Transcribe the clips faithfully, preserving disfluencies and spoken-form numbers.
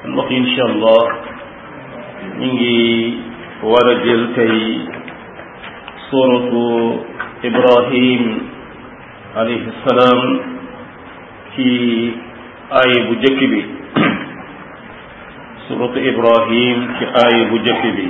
mbokk yi incha allah ñu ngi war a jël tey suratu Ibrahim alayhi salaam ci aaya bu jëkk bi suratu Ibrahim ci aaya bu jëkk bi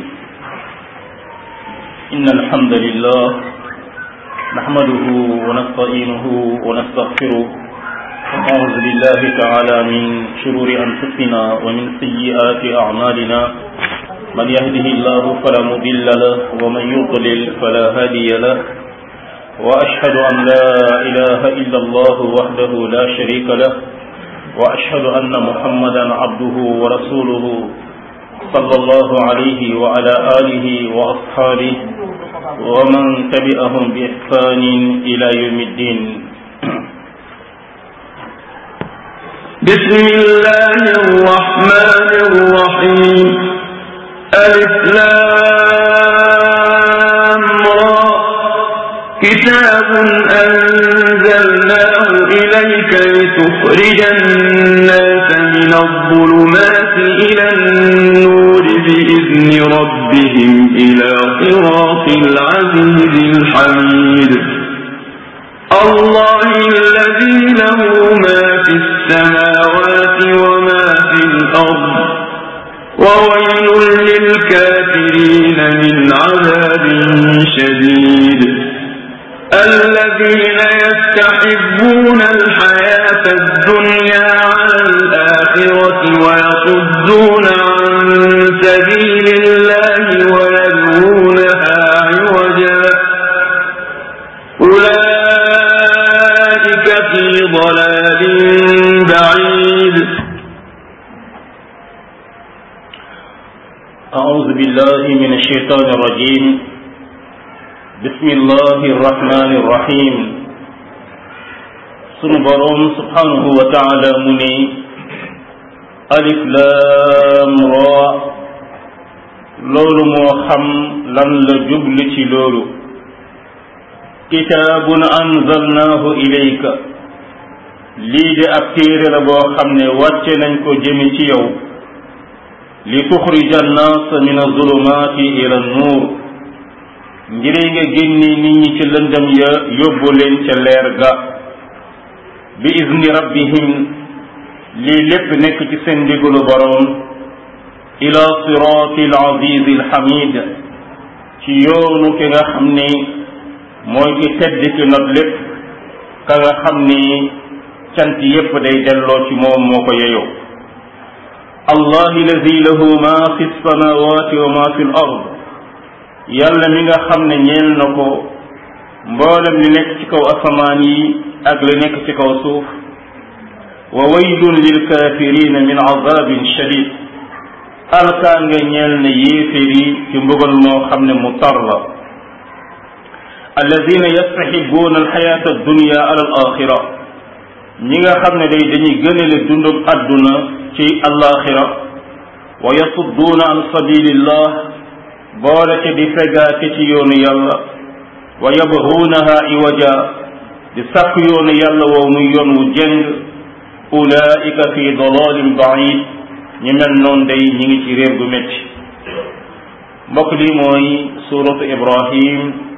inna alhamdulillah nahmaduhu wa nasta'inuhu wa nastaghfiruh ونعوذ بالله تعالى من شرور أنفسنا ومن سيئات أعمالنا من يهده الله فلا مضل له ومن يضلل فلا هادي له وأشهد أن لا إله إلا الله وحده لا شريك له وأشهد أن محمدا عبده ورسوله صلى الله عليه وعلى آله وأصحابه ومن تبعهم بإحسان إلى يوم الدين بسم الله الرحمن الرحيم ألف لام را كتاب أنزلناه إليك لتخرج الناس من الظلمات إلى النور بإذن ربهم إلى صراط العزيز الحميد الله الذي له ما في السماوات وما في الأرض وويل للكافرين من عذاب شديد الذين يستحبون الحياة الدنيا على الآخرة ويصدون عن سبيل الله ويبغونها عوجا أولئك في ضلال بعيد أعوذ بالله من الشيطان الرجيم بسم الله الرحمن الرحيم sunu boroom subhanahu wa ta'ala mu ne alif laam ra loolu moo xam lan la jublu ci loolu kitaabun anzalnaahu ilayka lii de ab téere la boo xam ne wàcce nañ ko jëme ci yow li tuxrija annaasa min azulumaati ila nuur ngir nga génni nit ñi ci lëndëm ya yóbbu leen ca leer ga bi izni rabbihim lii lépp nekk ci seen ndigalu boroom ila siraati al aziz al hamid ci yoonu ki nga xam ne mooy ki tedd ki not lépp ka nga xam ni cant yépp day delloo ci moom moo ko yeyoo allahi lazi lahu ma fi samawati wa ma fi l ard yàlla mi nga xam ne ñeel na ko mboolem li nekk ci kaw asamaan yi ak li nekk ci kaw suuf wa waylun lil kafirina min azabin shadid alkaa nga ñeel na yéeféer yi ci mbugal moo xam ne mu tar la alladina yastahibuuna alxayata addunia ala al axira ñi nga xam ne day dañuy gënale dundum adduna ci alaxira wa yasudduuna an sabilillah boole ca di fegaate ci yoonu yàlla wa yabghuunaha iwaja di sàkk yoonu yàlla woow muy yoon wu jeng ulaika fi dalalin baid ñi mel noonu day ñi ngi ci réer gu métti mbokk lii mooy suratu Ibrahim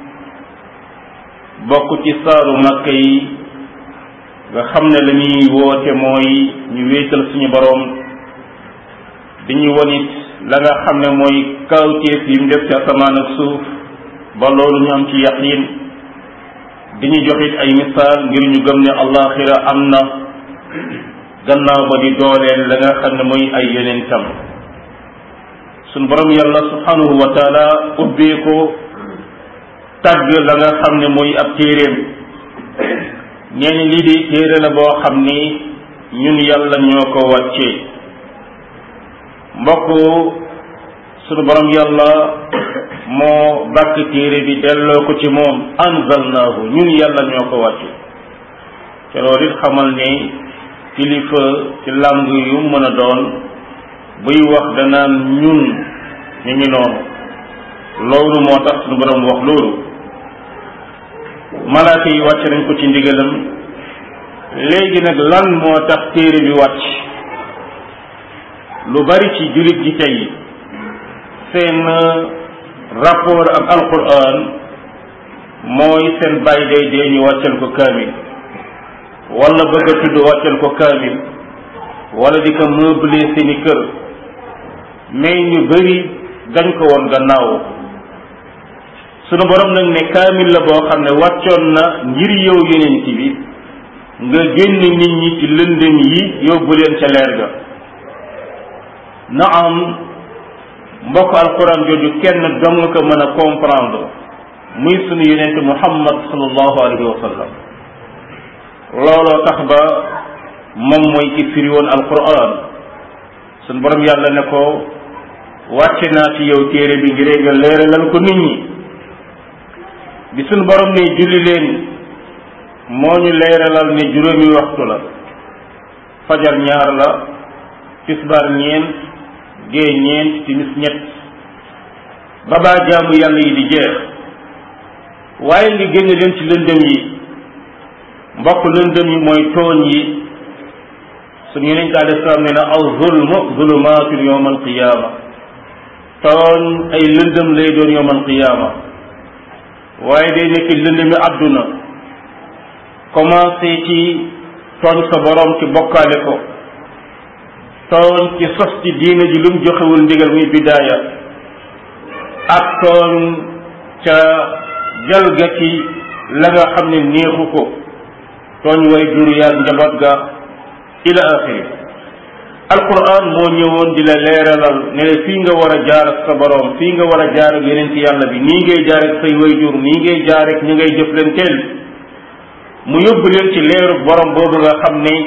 bokk ci saaru makka yi nga xam ne la ñuy woote mooy ñu wéetal suñu boroom di ñu wonit la nga xam ne mooy kawteef yi mu def ci asamaan ak suuf ba loolu ñu am ci yaqin di ñu joxit ay misaal ngir ñu gëm ne allaxira am na gannaaw ba di dooleel la nga xam ne mooy ay yonentam suñu boroom yàlla subhanahu wa taala ubbee ko tàgg la nga xam ne mooy ab téeréem ñeeni lii di téere la boo xam ni ñun yàlla ñoo ko wàccee mbokk sunu borom yàlla moo bàkk téere bi delloo ko ci moom anzalnaahu ñun yàlla ñoo ko wàcce te loolu it xamal ni kilifa ci làng yu mën a doon buy wax danaan ñun ñu ngi noonu loolu moo tax sunu borom wax loolu malaaka yi wàcc nañ ko ci ndigalam léegi nag lan moo tax téere bi wàcc lu bari ci jullit ji tey seen rapport ak alquran mooy seen bàyyi day dee ñu wàccal ko kaamil wala bëgg a tudd wàccal ko kaamil wala di ko meubler seeni kër mais ñu bari dañ ko woon gannaaw sunu borom nag ne kaamil la boo xam ne wàccoon na ngir yow yonent bi nga génn nit ñi ci lëndëm yi yóbbu leen ca leer ga naam mbokk alquran jooju kenn dong ko mën a comprendre muy sunu yonent muhammad sallallahu alayhi wa sallam looloo tax ba moom mooy ki firi woon alquran sunu borom yàlla ne ko wàcce naa ci yow téere bi ngir nga leeralal ko nit ñi bi sunu borom ne julli leen moo ñu leeralal ne juróomi waxtu la fajar ñaar la tisbaar ñeent gee ñeent timis ñett ba baa jaamu yàlla yi di jeex waaye li génn leen ci lëndëm yi mbokk lëndëm yi mooy tooñ yi suñu yonent alayhi salaam ne na aw zulmu zulumaatun yawma alqiyaama tooñ ay lëndëm lay doon yawma alqiyaama waaye day nekk lëndëmi àdduna commencé ci tooñ sa borom ci bokkaale ko tooñ ci sos ci diine ji lu mu joxewul ndigal muy bidaaya ak tooñ ca jalgati la nga xam ne neexu ko tooñ way jur yaag njaboot ga ila axiri alquran moo ñëwoon di la leeralal ne la fii nga war a jaar ak sa borom fii nga war a jaar ak yeneen ci yàlla bi nii ngay jaar ak say way jur nii ngay jaar ak ñi ngay jëflanteel mu yóbbu leen ci leeru borom boobu nga xam ne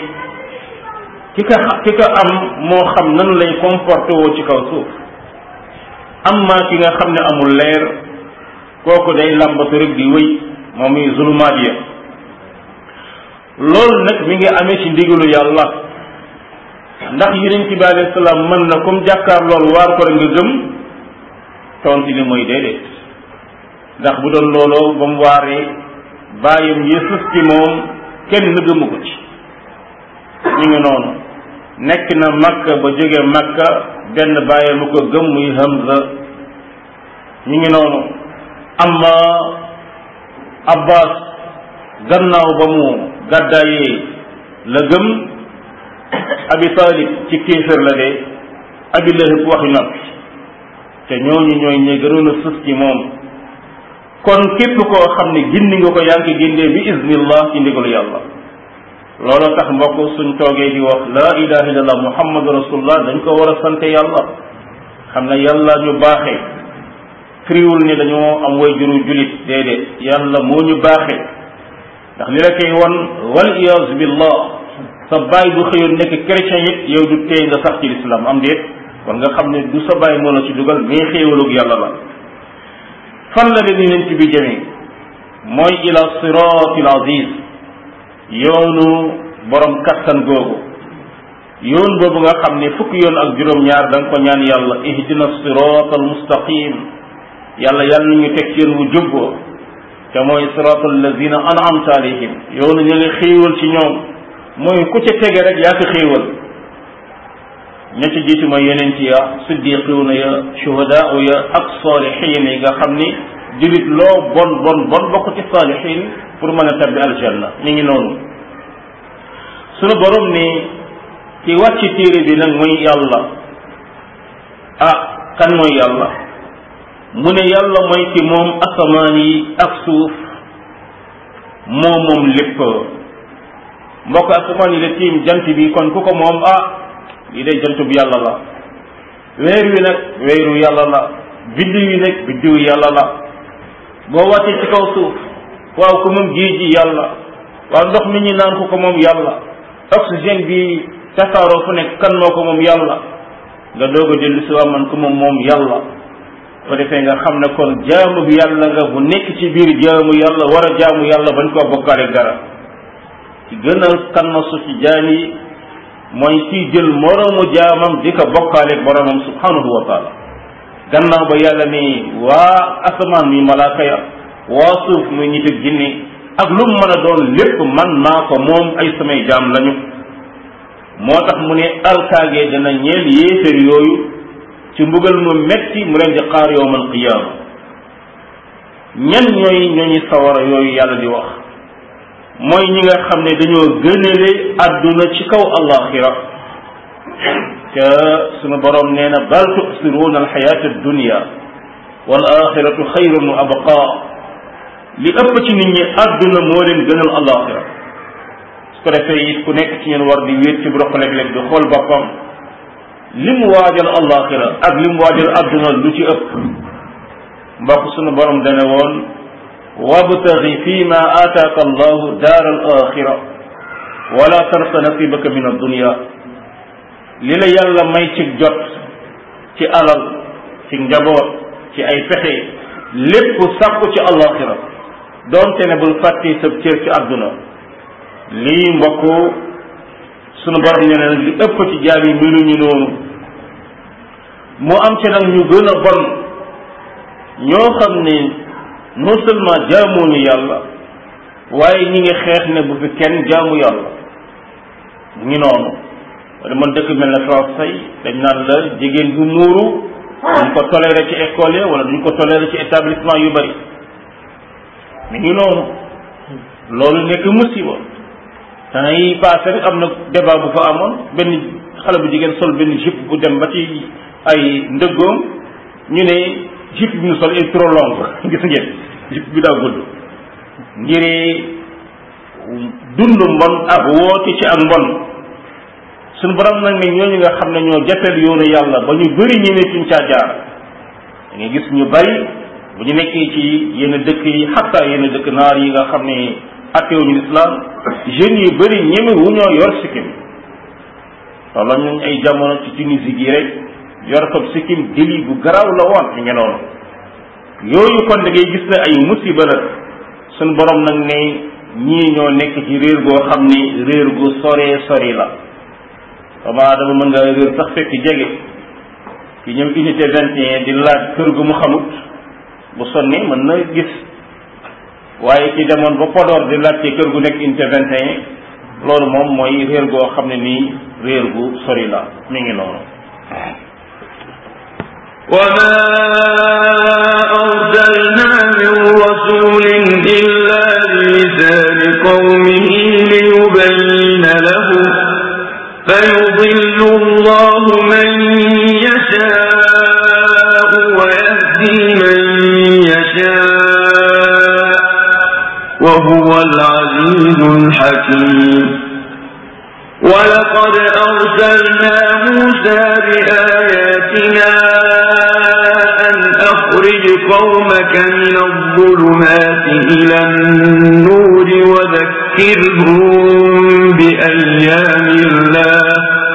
ki ka ki ka am moo xam nan lay comporté woo ci kaw suuf amma ki nga xam ne amul leer kooku day làmbatu rek di wéy moom muy zulumaat ya loolu nag mi ngi amee ci ndigalu yàlla ndax yonent bi alayhi salaam mën na comme jàkkaar loolu waar ko rek nga gëm tontu li mooy déedéet ndax bu doon looloo ba mu waaree bàyyam Yeesus ci moom kenn gëmu ko ci ñu ngi noonu nekk na Makka ba jóge Makka benn bàyyam ko gëm muy Hamza ñu ngi noonu amma Abbas gannaaw ba mu gàddaayee la gëm Abi Talib ci kéefër la de Abi Lahab waxi noppi te ñooñu ñooy ñi gënoon a sus ci moom kon képp koo xam ne gindi nga ko yaa ngi gindee bi iznillah ci ndigalu yàlla loolu tax mbokk suñ toogee di wax la ilaha illallah muhammadu rasulullah dañ ko war a sant yàlla xam ne yàlla ñu baaxee firiwul ne dañoo am way juru julit déedéet yàlla moo ñu baaxee ndax li la koy won wal iyaazu billah sa baay bu xëyoon nekk chrétien it yow du tey nga sax ci l'islam am déet kon nga xam ne du sa baay moo la ci dugal mais xéewalug yàlla la fan la leen yonent bi jëmee mooy ila siratil aziz yoonu borom kattan googu yoon boobu nga xam ne fukki yoon ak juróom-ñaar da nga ko ñaan yàlla ihdina siratal mustaqim yàlla yàlla ñu teg ci yoon wu jubboo te mooy siratal lazina an'amta alayhim yoonu ñu ngi xéewal ci ñoom mooy ku ca tege rek yaa ko xéewal ña ci jiitu mooy yonent ya siddiqiuna ya shuhadaa ya ak saalihin yi nga xam ni jullit loo bon bon bon bokk ci saalihin pour mën a tabbi aljanna mi ngi noonu sunu borom ni ci wàcc téere bi nag mooy yàlla ah kan mooy yàlla mu ne yàlla mooy ci moom asamaan yi ak suuf moo moom lépp mbokk asamaan yi la tiim jant bi kon ku ko moom ah lii day jant bu yàlla la weer wi nag weeru yàlla la biddiw yi nag biddiw yàlla la boo wàccee ci kaw suuf waaw ko moom géej gi yàlla waaw ndox mi ñu naan ko ko moom yàlla oxygène bi tasaaroo fu nekk kan moo ko moom yàlla nga doog a dellu si waa man ko moom moom yàlla ko defee nga xam ne kon jaamu bi yàlla nga bu nekk ci biir jaamu yàlla war a jaamu yàlla bañ koo bokkaale dara ci gën a kannasu ci jaam yi mooy kii jël moroomu jaamam di ko bokkaaleeg boromam subhanahu wa taala gannaaw ba yàlla ni waa asamaan muy malaaka ya waa suuf muy nit ak jinne ak lu mu mën a doon lépp man naa ko moom ay samay jaam lañu moo tax mu ne alkaage dana ñeel yéefér yooyu ci mbugal mu metti mu leen di xaar yowmal qiyaama ñan ñooy ñooñu sawara yooyu yàlla di wax mooy ñi nga xam ne dañoo gënale àdduna ci kaw alaxira te sunu borom nee na bal tuksiruuna alxayaata addunia wal axiratu xayrun wa abqa li ëpp ci nit ñi àdduna moo leen gënal alaxira su ko defee it ku nekk ci ñeen war di wéet ci broq léeg-léeg di xool boppam li mu waajal alaxira ak li mu waajal àdduna lu ci ëpp mbokk sunu borom dane woon wabtaxi fi ma aataaka allahu daar al axira wala tansa nasibaka min addunia li la yàlla may ci jot ci alal ci njaboot ci ay pexe lépp sàkku ci alaxira doonte ne bul fàtte sa cër ci àdduna lii mbokk sunu borom ne nag li ëpp ci jaam yi meluñu noonu mu am ci nag ñu gën a bon ñoo xam ne non seulement jaamuñu yàlla waaye ñi ngi xeex ne bu fi kenn jaamu yàlla mu ngi noonu wala man dëkk mel na France yi dañ naan la jigéen bu muuru duñ ko toléré ci école yi wala duñ ko toléré ci établissement yu bari mi ngi noonu loolu nekk musiba temps yi passé rek am na débat bu fa amoon benn xale bu jigéen sol benn jupe bu dem ba ci ay ndëggoom ñu ne jupe bi mu sol est trop longue gis ngeen jupe bi daa gudd ngir dund mbon ak woote ci ak mbon suñu borom nag ne ñooñu nga xam ne ñoo jafeel yoonu yàlla ba ñu bëri ñemeetuñ caa jaar da ngay gis ñu bari bu ñu nekkee ci yenn dëkk yi xatta yenn dëkk naar yi nga xam ne attewuñu lislaam jeunes yu bëri ñeme wu ñoo yor sikkim wala ñu ay jamono ci Tunisie gi rek yor fab sikkim délit bu garaaw la woon mi ngi noonu yooyu kon da ngay gis ne ay musiba la suñ borom nag ne ñii ñoo nekk ci réer goo xam ne réer gu soree sori la xamaa dama mën nga réer sax fekk jege ki ñëw unité vingt et un di laaj kër gu mu xamut bu sonni mën na gis waaye ci demoon ba Podor di laajte kër gu nekk unité vingt et un loolu moom mooy réer goo xam ne nii réer gu sori la mi ngi noonu وما أرسلنا من رسول إلا بلسان قومه ليبين لهم فيضل الله من يشاء ويهدي من يشاء وهو العزيز الحكيم ولقد أرسلنا موسى بآياتنا أن أخرج قومك من الظلمات إلى النور وذكرهم بأيام الله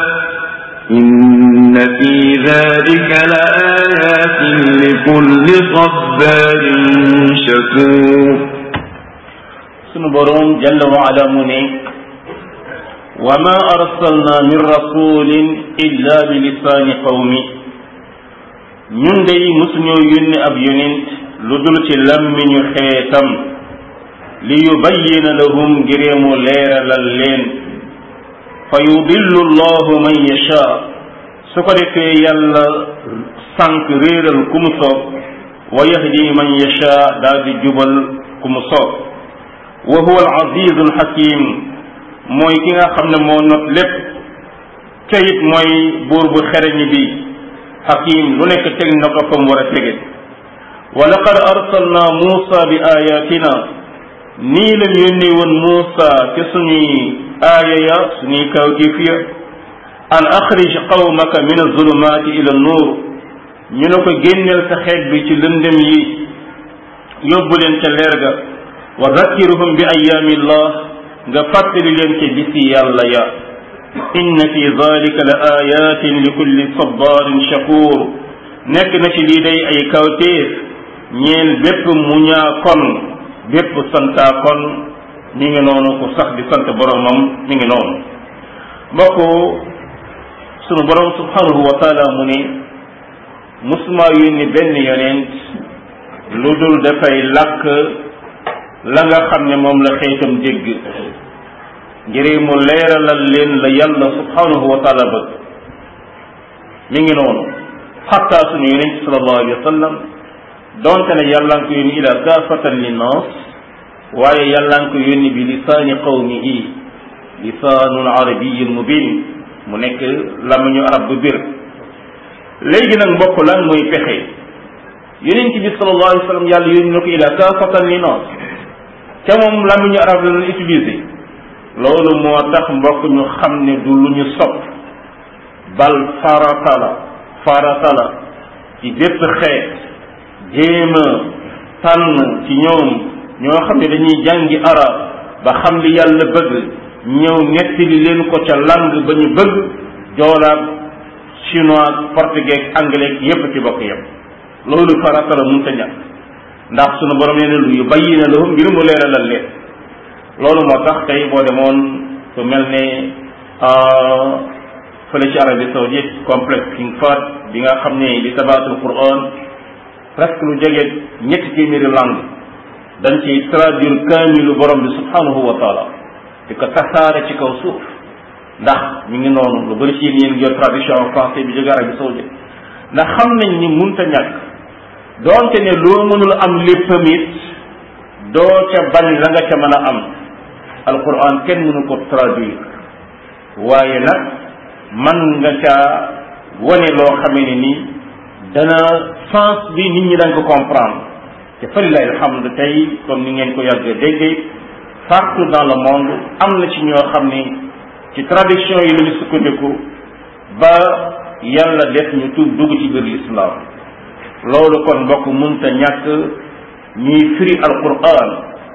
إن في ذلك لآيات لكل صبار شكور سنبرون جل وعلا مني وما أرسلنا من رسول إلا بلسان قومي ñun day musuñoo yónni ab yonent lu dul ci làmmiñu xeetam li yubayyina lahum ngiree mu leeralal leen fa yudillu allahu man yasha su ko defee yàlla sànq réeral ku mu soob wa yahdi man yasha daal di jubal ku mu soob wa huwa al azizu al hakim mooy ki nga xam ne moo not lépp te it mooy buur bu xereñ bi hakim lu nekk teg na ko fa mu war a tege wa laqad arsalna Muusa bi ayatina nii lañ yónni woon Muusa ci suñuy aaya ya suñuy kawtif ya an axrij qawmaka min azulumaati ila nuur ñu ne ko génneel sa xeet bi ci lëndëm yi yóbbu leen ca leer ga wa zakkiruhum bi ayaamillah nga fàttali leen ci bisi yàlla ya inna fi dalika la ayatin li kulli sabarin shakur nekk na ci lii day ay kawtéef ñeel bépp muñaa kon bépp santaa kon mi ngi noonu ku sax di sant boromam mi ngi noonu mbokk sunu borom subhanahu wa taala mu ni musuma yónni benn yonent lu dul dafay làkk la nga xam ne moom la xeetam dégg ngir mu leeralal leen la yàlla subhanahu wa taala bëgg mi ngi noonu xatta suñu yonent sallallahu alayhi wa sallam donte ne yàlla nga ko yónni ila kaafatan linnaas waaye yàlla nga ko yónni bi lisaani qawmihi lisaanun arabiyyin mubin mu nekk lamañu arab bu bir léegi nag mbokk lan mooy pexe yonent bi sallallahu alayhi wa sallam yàlla yónni na ko ila kaafatan linnaas ca moom lamañu arab la doon utilisé loolu moo tax mbokk ñu xam ne du lu ñu sopp bal farata la farata la ci bépp xeet jéema tànn ci ñoom ñoo xam ne dañuy jàngi arab ba xam li yàlla bëgg ñëw nettali leen ko ca langue ba ñu bëgg joolaat chinois portugais anglais yépp ci bokk yépp loolu farata la mun ta ñàkk ndax sunu borom nee na lu yu bayyina lahum ngir mu leeralal leen loolu moo tax tey boo demoon su mel ne fële ci Arabie Saoudite complexe King Fahd bi nga xam ne di tabaatul Quran presque lu jege ñetti téeméeri langue dañ ci traduire kaamilu borom bi subhanahu wa taala di ko tasaare ci kaw suuf ndax mi ngi noonu lu bëri ci yéen yéen yor traduction en français bi jóge Arabie Saoudite ndax xam nañ ni munta ñàkk doonte ne loo mënul am léppam it doo ca bañ la nga ca mën a am alquran kenn mënu ko traduire waaye nag man nga ca wane loo xamee ne ni dana sens bi nit ñi dañ ko comprendre te fa lillahi alhamdu tey comme ni ngeen ko yàgg déggee partout dans le monde am na ci ñoo xam ne ci traduction yi la ñu sukkandiku ba yàlla def ñu tuub dugg ci biir l'islam loolu kon mbokk munta ñàkk ñuy firi alquran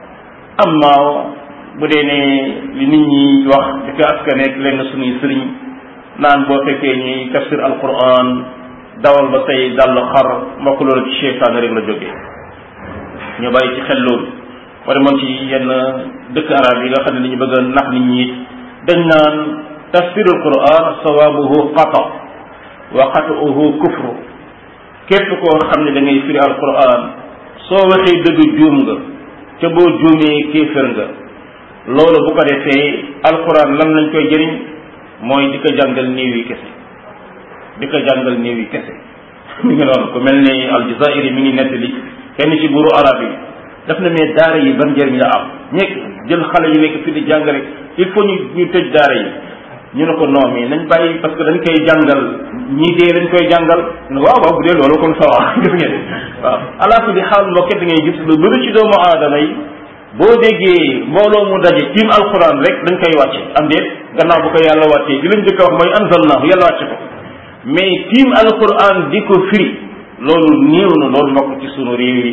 amma bu dee ne li nit ñi wax di ko askaneeg lenn suñuy sëriñ naan boo fekkee ñuy tafsir alquran dawal ba say dàll xar mbokk loolu ci cheytaan rek la jógee ñu bàyyi ci xel loolu wala moom ci yenn dëkk arab yi nga xam ne dañu bëgg a nax nit ñi dañ naan tafsirul quran sawabuhu qata wa qat'uhu kufru képp koo xam ne da ngay firi alquran soo waxee dëgg juum nga ca boo juumee kéefër nga loolu bu ko defee alquran lan lañ koy jëriñ mooy di ko jàngal néew yi kese di ko jàngal néew yi kese mi ngi noonu ku mel ni aljazairi mi ngi nettali kenn ci buuru arab yi daf na mais daara yi ban njëriñ la am ñekk jël xale yu nekk fi di jàngale il faut ñu ñu tëj daara yi ñu ne ko non mais nañ bàyyi parce que dañ koy jàngal ñii dee dañ koy jàngal ne waaw waaw bu dee loolu kon sawa gis ngeen waaw alaatu di xaal mbokket da ngay gis lu bëri ci doomu aadama yi boo déggee mbooloo mu daje tiim alquran rek dañ koy wàcce am déet gannaaw bu ko yàlla wàccee di lañ jëkk a wax mooy anzalnaahu yàlla wàcce ko mais tiim alquran di ko firi loolu néew na loolu mbokk ci sunu réew yi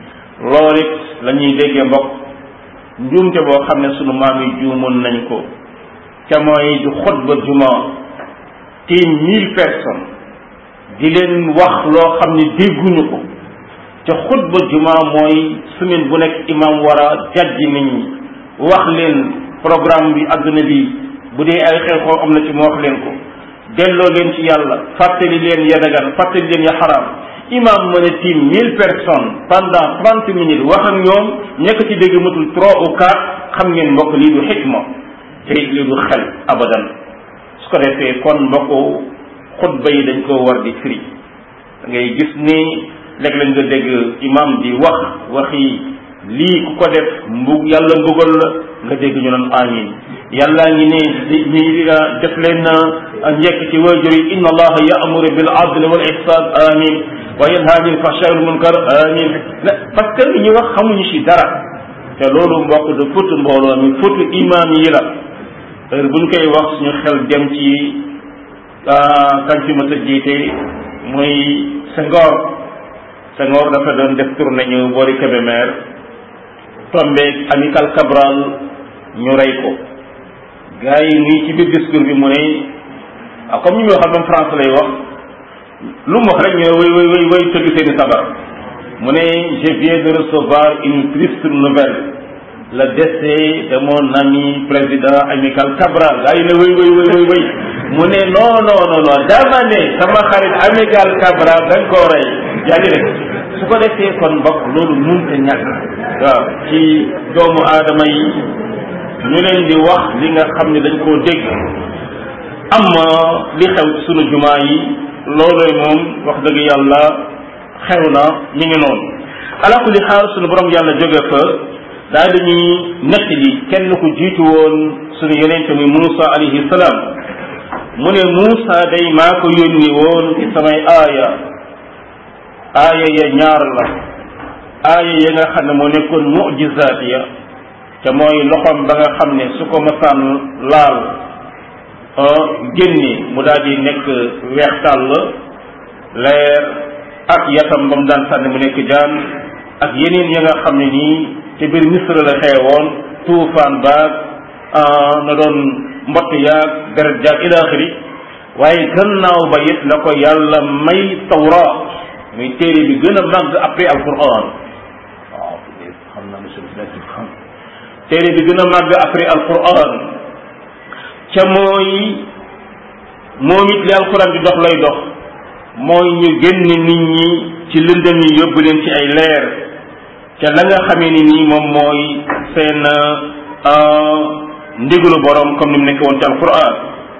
loolu it la ñuy déggee mbokk njuumte boo xam ne sunu maam yi juumoon nañ ko ca mooy du xutba juma tiim mille personnes di leen wax loo xam ne dégguñu ko ca xutba juma mooy semaine bu nekk imam war a jàjji nit ñi wax leen programme bi adduna bi bu dee ay xew-xew am na ci mu wax leen ko delloo leen ci yàlla fàttali leen ya dagan fàttali leen ya xaraam imam mën a tiim mille personnes pendant trente minutes wax ak ñoom ñekk ci dégg matul trois ou quatre xam ngeen mbokk lii du xikma te lii du xel abadan su ko defee kon mbokku xutba yi dañ koo war di firi da ngay gis ni léeg-léeg nga dégg imam di wax waxi lii ku ko def mbug yàlla mbugal la nga dégg ñu naan amin yàllaa ngi ne ñi def leen njekk ci waajur yi inna allaha ya'muru bil adli wal ihsan amin wa yanha anil fahsha'i wal munkar amin parce que li ñuy wax xamuñu ci dara te loolu mbokk de futu mbooloo mi futu imam yi la heure buñ koy wax suñu xel dem ci kan ci mës a jiite muy Senghor Senghor dafa doon def tournée ñu boori Kébémer tombeeg Amical Cabral ñu rey ko gars yi nii ci biir discours bi mu ne ah comme ñu ngi wax même France lay wax lu mu wax rek ñu ne way way way way tëgg seeni sabar mu ne je viens de recevoir une triste nouvelle le décès de mon ami président Amical Cabral gars yi ne way way way way way mu ne non non non non dama ne sama xarit Amical Cabral dañ koo rey yaa ngi rek su ko defee kon mbokk loolu mënut a ñàkk waaw ci doomu aadama yi ñu leen di wax li nga xam ne dañ koo dégg. amma li xew ci sunu jumaa yi loolooy moom wax dëgg yàlla xew na mi ngi noonu ala kulli xaal sunu borom yàlla jóge fa daal dañuy nekk li kenn ku jiitu woon sunu yonente muy Muusa alayhi salaam mu ne Muusa day maa ko yónni woon ci samay aaya aaya ya ñaar la aaya ya nga xam ne moo nekkoon mujizaat ya te mooy loxoom ba nga xam ne su ko masaan laal génne mu daal di nekk weex tàll leer ak yatam ba mu daan sànni mu nekk jaan ak yeneen ya nga xam ne nii te biir Misra la xewoon tuufaan baag na doon mbott yaag deret jaag ila axiri waaye gannaaw ba it la ko yàlla may tawraat muy téere bi gën a màgg après alquran waaw xam naa monsieur le xam téere bi gën a màgg après alquran ca mooy moom it li alquran di dox lay dox mooy ñu génn nit ñi ci lëndëm yi yóbbu leen ci ay leer ca la nga xamee ni nii moom mooy seen ndigalu borom comme ni mu nekk woon ci alquran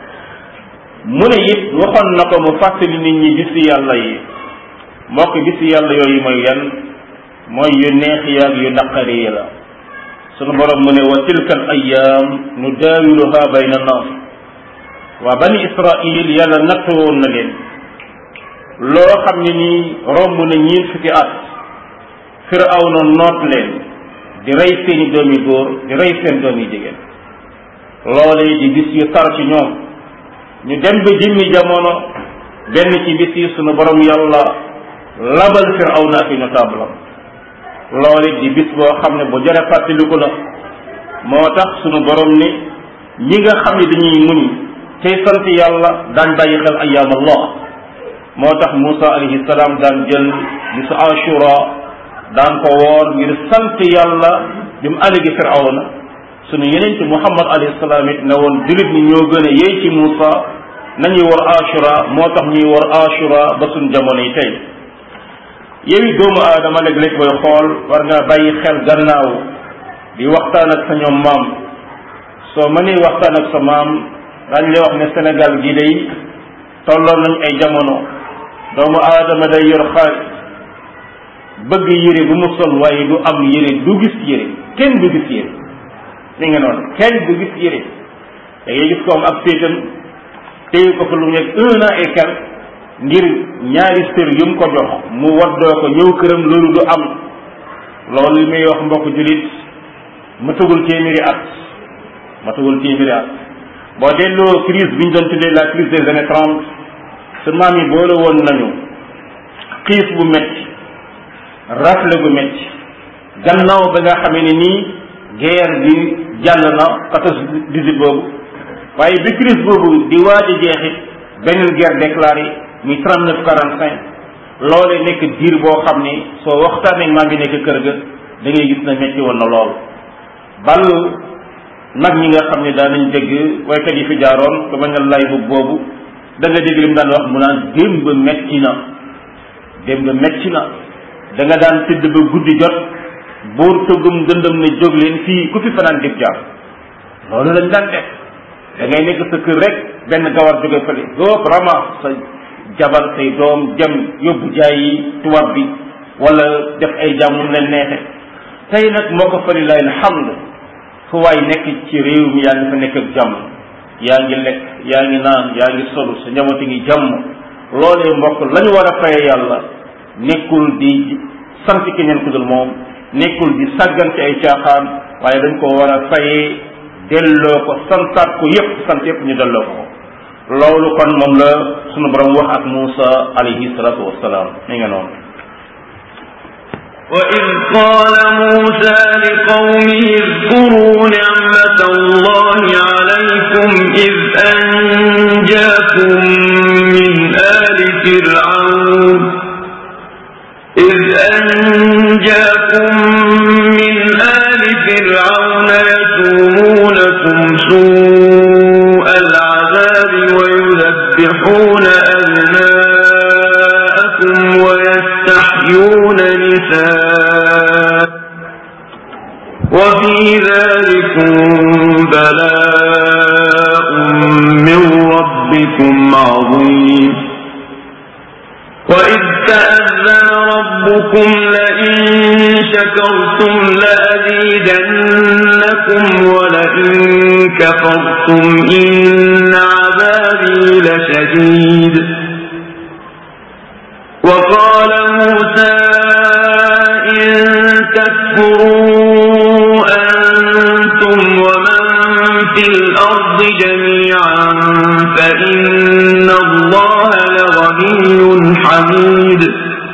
mu ne it waxoon na ko mu fàttali nit ñi bisi yàlla yi mbokk bisi yàlla yooyu mooy yan mooy yu neex yaag yu naqari yi la sunu borom mu ne wa tilka al ayam nu daawiluha bayna nas waa bani israil yàlla nattu woon na leen loo xam ne nii romb na ñiin fukki at firawna noot leen di rey seeni doom yi góor di rey seen doom yi jigéen loole di bis yu tar ci ñoom ñu dem ba jimmi jamono benn ci bis yi sunu borom yàlla labal firawna ak notable loole di bis boo xam ne bu jare fàttaliku la moo tax sunu borom ni ñi nga xam ne dañuy muñ tey sant yàlla daan bàyyi xel ayyaam allah moo tax Musa alayhi salaam daan jël bisu Ashura daan ko woor ngir sant yàlla bi mu allégi firawna sunu yeneen ci Muhammad alayhi salaam it ne woon jullit ñi ñoo gën a yey ci Musa nañuy war Ashura moo tax ñuy war Ashura ba sunu jamono yi tey yow doomu aadama léeg-léeg booy xool war nga bàyyi xel gannaaw di waxtaan ak sa ñoom maam soo mënee waxtaan ak sa maam daañ lay wax ne Sénégal gi day tolloon nañ ay jamono doomu aadama day yor xaalis bëgg yére bu mu sol waaye du am yére du gis yére kenn du gis yére mi nga noonu kenn du gis yére da ngay gis ko am ak séetam téye ko fa lu nekk un an et quelque ngir ñaari sër yu mu ko jox mu waddoo ko ñëw këram loolu du am loolu li muy wax mbokk jullit ma tëgul téeméeri at ma tëgul téeméeri at boo delloo crise bi ñu doon tuddee la crise des années trente su maam yi boole woon nañu xiif bu metti rafle bu metti gannaaw ba nga xamee ne nii guerre bi jàll na quatorze dix-huit boobu waaye bi crise boobu di waaj a jeexit beneen guerre déclarée muy trente neuf quarante cinq loole nekk diir boo xam ni soo waxtaanee maam yi nekk kër ga da ngay gis na metti woon na lool bal nag ñi nga xam ne daan nañ dégg waykat yi fi jaaroon ko bañ a lay bu boobu da nga dégg li mu daan wax mu naan démb metti na démb metti na da nga daan tëdd ba guddi jot buur tëggum gëndëm ne jóg leen fii ku fi fanaan dib jaar loolu lañ daan def da ngay nekk sa kër rek benn gawar jóge fële góob rama sa jabar say doom dem yóbbu jaay yi tubaab bi wala def ay jàmm mu leen neexe tey nag moo ko fali lay alhamd fu waay nekk ci réew mi yaa ngi fa nekk ak jàmm yaa ngi lekk yaa ngi naan yaa ngi solu sa njabooti ngi jàmm loolee mbokk la ñu war a faye yàlla nekkul di sant keneen ku dul moom nekkul di sàggan ci ay caaxaan waaye dañ ko war a fayee delloo ko santaat ko yépp sant yépp ñu delloo ko loolu kon moom la sunu borom wax ak Muusa alayhi salatu wassalaam mi nga noonu وإذ قال موسى لقومه اذكروا نعمة الله عليكم إذ أنجاكم من آل فرعون إذ أنجاكم من آل فرعون يسومونكم سوء العذاب ويذبحون أبناءكم ويستحيون نساءكم وفي ذلكم تأذن ربكم لئن شكرتم لأزيدنكم ولئن كفرتم إن عذابي لشديد وقال موسى إن تكفروا أنتم ومن في الأرض جميعا فإن الله لغني حميد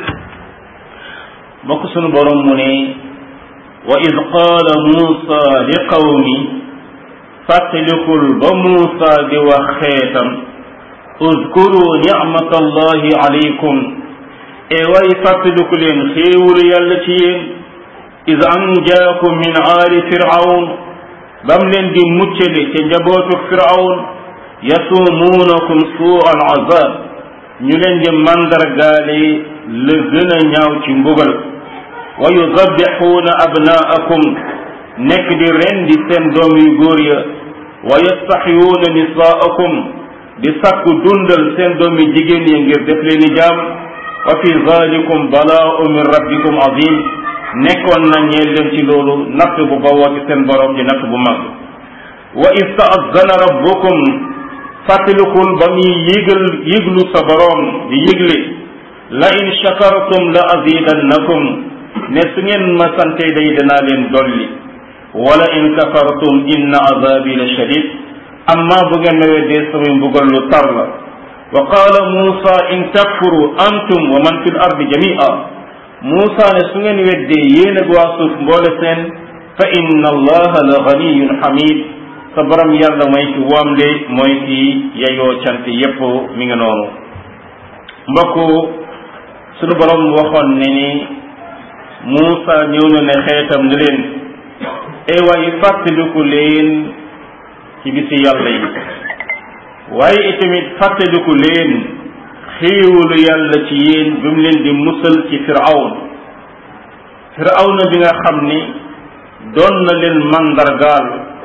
مقصن برمني وإذ قال موسى لقومي فاتلكوا بموسى بوخيتا اذكروا نعمة الله عليكم ايواي فاتلكوا لين خيول يالتين إذ أنجاكم من آل فرعون بملن دي مجلي تنجبوت فرعون يسومونكم سوء العذاب ñulen di mandargaale le gën a ñaaw ci mbugal wa yuzabbixuuna abnaakum nekk di rendi seen doom yu góor ya wa yastaxyuuna nisaakum di sakku dundal seen doom yu jigéen ya ngir def leen i jaam wa fi zalikum balaa'u min rabbikum azim nekkoon na ñeel leen ci loolu natt bu bawoo ci seen borom di natt bu mag wa iz ta'azzana rabbukum fàttalikul ba muy yëgal yëglu sa borom di yëgle la in shakartum la azidannakum ne su ngeen ma sante day danaa leen dolli wala in kafartum inna azabi la shadid amma bu ngeen ma weddee samay mbugal lu tar la wa qaala Muusa in takfuru antum wa man fi l ardi jamia Muusa ne su ngeen weddee yéen ak waa suuf mboole seen fa inna allaha la ganiyun hamid sa borom yàlla mooy ki wamle mooy ki yeyoo cant yépp mi ngi noonu mbokk sunu borom waxoon ne ni Muusa ñëw na ne xeetam ne leen ay waaye fàttaliku leen ci bisi yàlla yi waaye itamit fàttaliku leen xéewalu yàlla ci yéen bi mu leen di musal ci firawn firawna bi nga xam ni doon na leen mandargaal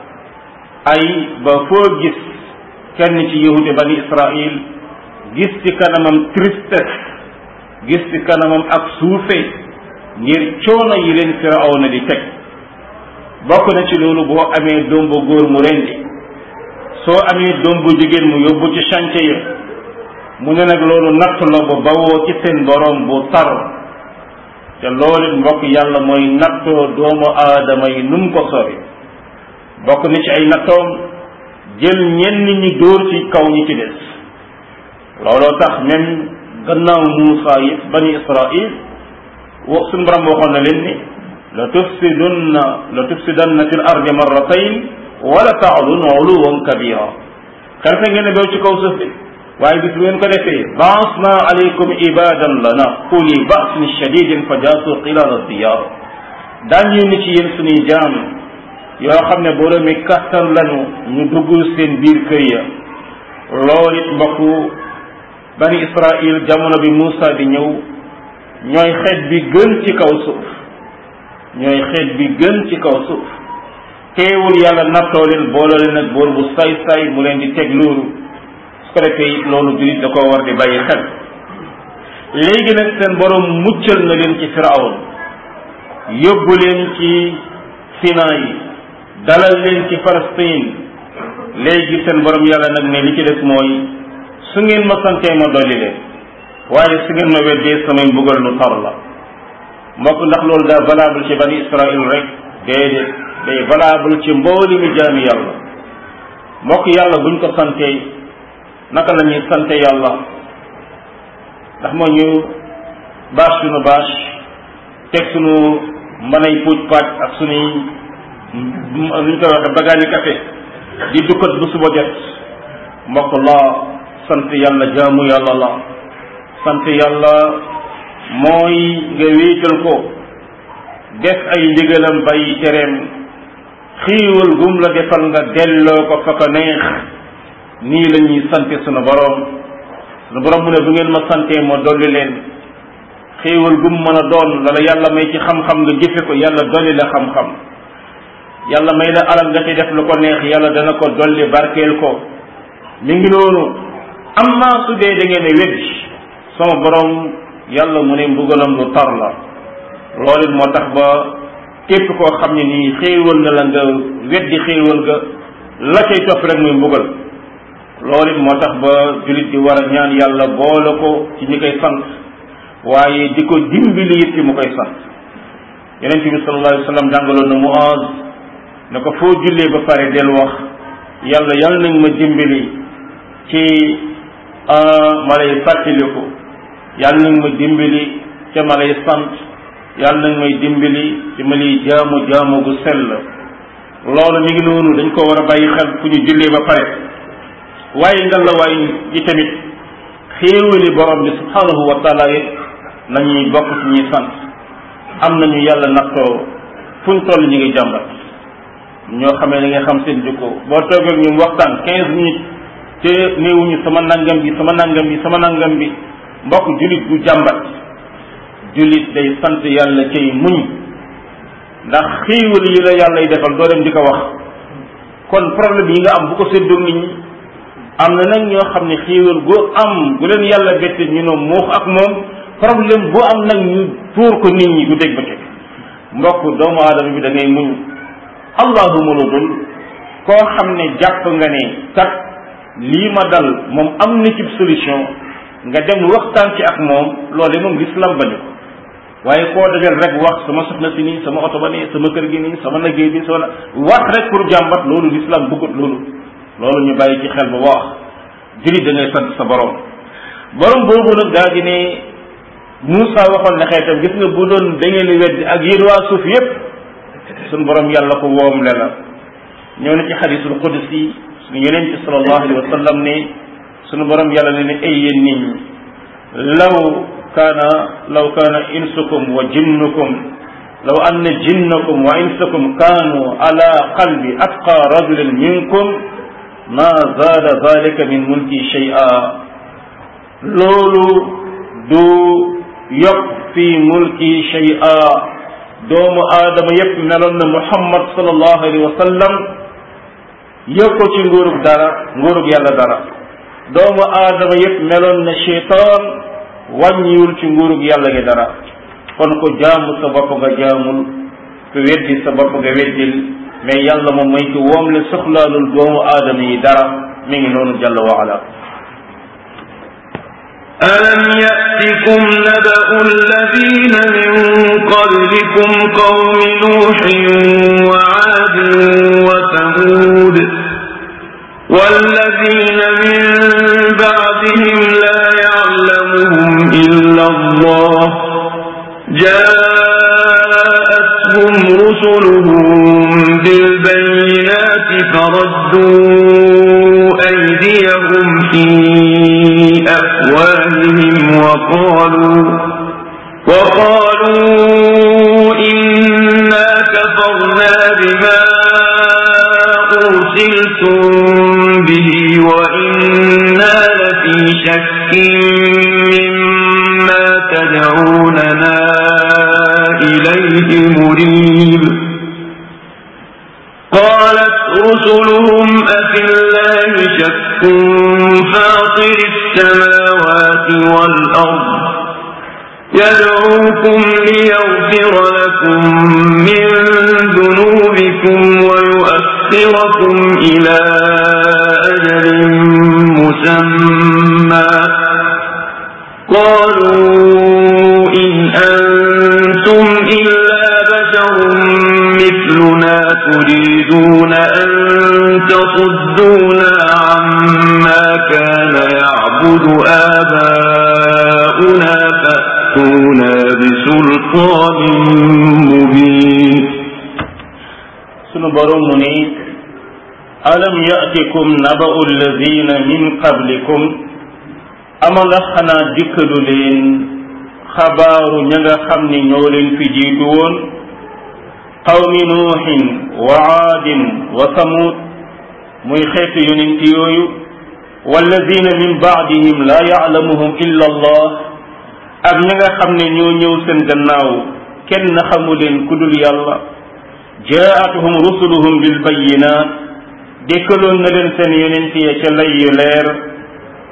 ay ba foo gis kenn ci yahudi bani israil gis ci kanamam tristesse gis ci kanamam ak suufe ngir coono yi leen firawna di teg bokk na ci loolu boo amee doom bu góor mu rendi soo amee doom bu jigéen mu yóbbu ci chantier ya mu ne nag loolu natt la bu bawoo ci seen borom bu tar te loolu mbokk yàlla mooy nattoo doomu aadama yi num ko sori bokk na ci ay nattoom jël ñenn ñi dóor ci kaw ñi ci des looloo tax même gannaaw Muusa yi bani Israil wax suñu borom waxoon na leen ni la tufsidunna la tufsidanna fil ardi marratayn wala ta'lun 'uluwan kabira xelfe ngeen ne bew ci kaw suuf bi waaye bis bu ngeen ko defee ba'asna alaykum ibadan lana uli ba'sin shadidin fa jaasu xilala diyar daañu ni ci yéen suñuy jaam yoo xam ne boroomi kattan lañu ñu dugg seen biir kër ya loolu it mbokku bani Israil jamono bi Muusa di ñëw ñooy xeet bi gën ci kaw suuf ñooy xeet bi gën ci kaw suuf teewul yàlla nattoo leen boole leen ak boor bu say say mu leen di teg loolu su ko defee it loolu jurit da koo war di bàyyi xel léegi nag seen borom muccal na leen ci Firawn yóbbu leen ci Sinaay dalal leen ci Palestine léegi seen borom yàlla nag ne li ci des mooy su ngeen ma santee ma dolli leen waaye su ngeen ma weddee samay mbugal lu tar la mbokk ndax loolu daa valable ci bani Israël rek déedéet day valable ci mbooli mi jaami yàlla mbokk yàlla buñ ko santee naka la ñuy sante yàlla ndax moo ñu bâche sunu bâche teg sunu mbanay puuj paaj ak sunuy luñ koy waxe bagaani café di dukkat bu suba jot mbokk la sant yàlla jaamu yàlla la sant yàlla mooy nga wéetal ko def ay ndigalam bàyyi tereem xiiwal gum la defal nga delloo ko fa ko neex nii la ñuy sante sunu borom sunu borom mu ne bu ngeen ma santee ma dolli leen xiiwal gum mën a doon la la yàlla may ci xam-xam nga jëfe ko yàlla dolli la xam-xam yàlla may la alal nga ci def lu ko neex yàlla dana ko dolli barkeel ko mi ngi noonu amma su dee da ngeen a weddi sama borom yàlla mu ne mbugalam lu tar la loolu moo tax ba képp koo xam ne nii xéewal na la nga weddi xéewal ga la cay topp rek muy mbugal loolu it moo tax ba jullit di war a ñaan yàlla boole ko ci ñi koy sant waaye di ko dimbali it ci mu koy sant yonent bi sallallahu alayhi wa sallam jàngaloon na Muaz ne ko foo jullee ba pare del wax yàlla yal nañ ma dimbali ci ma lay fàttaliku yal nañ ma dimbali ca ma lay sant yal nañ may dimbali ci ma lay jaamu jaamu gu sell loolu mi ngi noonu dañ ko war a bàyyi xel fu ñu jullee ba pare waaye ngal la waay yi tamit xéewali borom bi subhanahu wa taala yi nañuy bokk ci ñuy sant am nañu yàlla nattoo fuñ toll ñu ngi jàmbat ñoo xamee ne nga xam seen jikko boo toogee ñun waxtaan quinze minutes te néewuñu sama nangam bi sama nangam bi sama nangam bi mbokk jullit bu jàmbat jullit day sant yàlla cay muñ ndax xéewal yi la yàlla yi defal doo dem di ko wax kon problème yi nga am bu ko séddoo nit ñi am na nag ñoo xam ne xéewal gu am gu leen yàlla bette ñu ne muux ak moom problème bu am nag ñu tuur ko nit ñi gu dégg ba teg mbokk doomu aadama bi da ngay muñ allahuma lu dul koo xam ne jàpp nga ne kat lii ma dal moom am na ci solution nga dem waxtaan ci ak moom loole moom l'islam bañu ko waaye koo dajal rek wax sama soxna si nii sama oto ba nii sama kër gi nii sama liggéey bi sama wax rek pour jàmbat loolu l'islam bëggut loolu loolu ñu bàyyi ci xel bu wax jullit da ngay sant sa borom borom boobu nag daa di ne Moussa waxoon na xeetam gis nga bu doon da ngeen di weddi ak yéen waa suuf yépp suñu borom yàlla ko woom le la ñëw na ci xadisul qudsi suñu yeneen ci sallallahu alayhi wa sallam ne suñu borom yàlla ne ne ay yéen nit ñi law kaana law kaana insukum wa jinnukum law anna jinnakum wa insakum kaanu ala qalbi atqa rajulin minkum ma zaada zalika min mulki shay'a loolu du yokk fi mulki shay'a doomu aadama yépp meloon na Muhammad sallallahu alayhi wa sallam yokko ci nguurug dara nguurug yàlla dara doomu aadama yépp meloon na shaytaan wàññiwul ci nguurug yàlla gi dara kon ko jaamu sa bopp nga jaamul ku weddi sa bopp nga weddil mais yàlla moom mooy ki woom le soxlaalul doomu aadama yi dara mi ngi noonu jalla wa ala ألم يأتكم نبأ الذين من قبلكم قوم نوح وعاد وثمود والذين من بعدهم لا يعلمهم إلا الله جاءتهم رسلهم بالبينات فردوا أيديهم في أفواههم وقالوا وقالوا إنا كفرنا بما أرسلتم به وإنا لفي شك مما تدعوننا إليه مريب قالت رسلهم أفي الله شك فاطر السماوات والأرض يدعوكم ليغفر لكم من ذنوبكم ويؤخركم إلى أجل مسمى قالوا إن أنتم إلا بشر مثلنا تريدون أن تصدونا عما كان يعبد آباؤنا فأتونا بسلطان مبين sunu borom mu ne alam ya'tikum naba'u alladhina min qablikum ama ndax xanaa dikkalu leen xabaaru ña nga xam ni ñoo leen fi jiitu woon qawmi nuuhin wa aadin wa samud muy xeetu yonent yooyu walladina min baadihim la ya'lamuhum illa allah ak ña nga xam ne ñoo ñëw seen gannaaw kenn xamu leen ku dul yàlla jaa'atuhum rusuluhum bil bayyinaat dékkaloon na leen seen yonent ya ca lay yu leer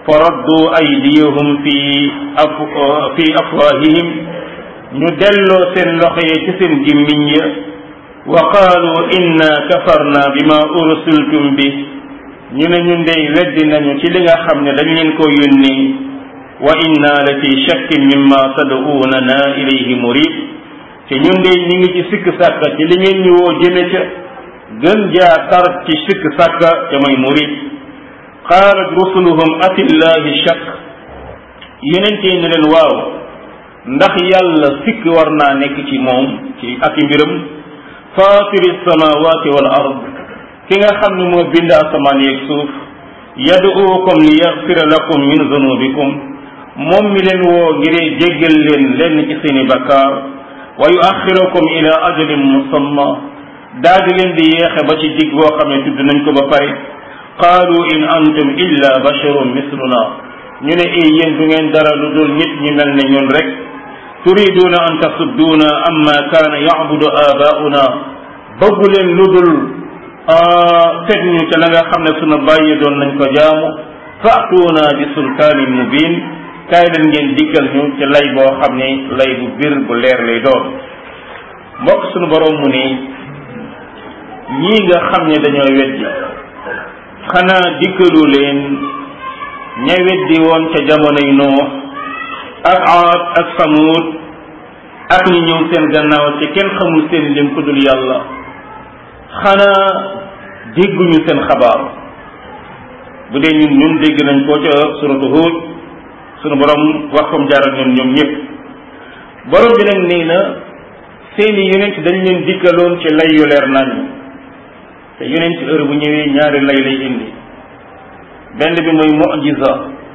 fa raddu aydiyahum fi af fi afwahihim ñu delloo seen loxo yi ci seen gémmiñ ya wa qaalu inna kafarna bima ursiltum bi ñu ne ñun dey weddi nañu ci li nga xam ne dañ leen ko yónni wa inna la fi shakkin mimma tad'uunana ilayhi murib te ñun dey ñu ngi ci sikk sàkka ci li ngeen ñu woo jëme ca gën jaa tar ci sikk sàkka te mooy murib qaalat rusuluhum afillahi shakk yenente ne leen waaw ndax yàlla sikk war naa nekk ci moom ci ak i mbiram faatiri samawati wal ard ki nga xam ne moo bind asamaan yeeg suuf yad'uukum li yaghfira lakum min zunubikum moom mi leen woo ngiree jéggal leen lenn ci seeni bakkaar wa yuaxirukum ila ajalin musamma daal di leen di yeexe ba ci dig boo xam ne tudd nañ ko ba pare qaalu in antum illa basharun misluna ñu ne ay yéen du ngeen dara lu dul nit ñi mel ne ñun rek turiduna an tasudduuna amma kaana ya'budu aabaa'una bëggu leen lu dul teg ñu ca la nga xam ne sunu bàyyi doon nañ ko jaamu fa'tuuna bi sultaanin mubiin kaay leen ngeen dikkal ñu ci lay boo xam ne lay bu bir bu leer lay doon mbokk sunu borom mu ne ñii nga xam ne dañoo weddi xanaa dikkalu leen ña weddi woon ca jamonoy Nuux ak Aad ak Samuud ak ñi ñëw seen gannaaw te kenn xamul seen lim ku dul yàlla xanaa dégguñu seen xabaar bu dee ñun ñun dégg nañ ko ca suratu Huud sunu borom wax comme jaaral ñun ñoom ñëpp borom bi nag nee na seeni yonent dañ leen dikkaloon ci lay yu leer nañ te yonent heure bu ñëwee ñaari lay lay indi benn bi mooy mu'jiza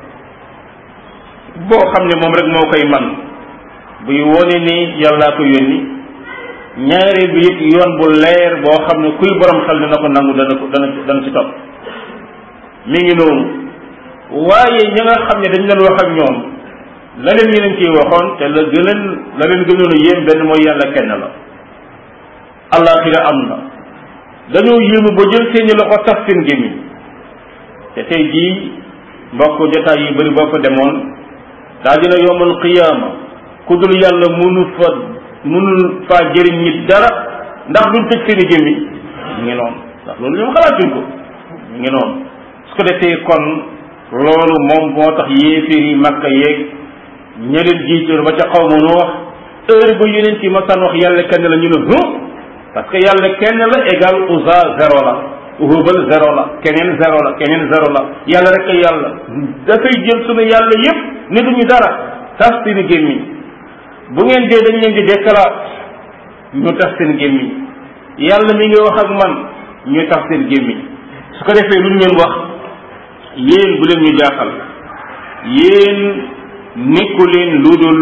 boo xam ne moom rek moo koy man buy wone ni yàllaa ko yónni ñaareel bi it yoon bu leer boo xam ne kuy borom xel dina ko nangu dana ko dana dana ci topp mi ngi noonu waaye ña nga xam ne dañ leen wax ak ñoom la leen ñu leen ciy waxoon te la gënal la leen gënoon a yéem benn mooy yàlla kenn la àllaaxira am na dañoo yéemu ba jël seeni loxo taf seen gémmiñ te tey jii mbokk jotaay yu bëri boo fa demoon daa dina yowmal qiyaama ku dul yàlla mënu fa mënul faa jëriñ nit dara ndax duñ tëj seeni gémmiñ ñu ngi noonu ndax loolu ñoom xalaatuñ ko ñu ngi noonu su ko defee kon loolu moom moo tax yéeféer yi Makka yeeg ña leen jiitoon ba ca xaw ma nu wax heure bu yeneen ci masaan wax yàlla kenn la ñu ne hu parce que yàlla kenn la égal Uzza zéro la Hubal zéro la keneen zéro la keneen zéro la yàlla rek ay yàlla dafay jël sunu yàlla yépp ne duñu dara tas seen gémmiñ bu ngeen dee dañ leen di déclarer ñu tas seen gémmiñ yàlla mi ngi wax ak man ñu tas seen gémmiñ su ko defee lu ñu leen wax yéen bu leen ñu jaaxal yéen nekku leen lu dul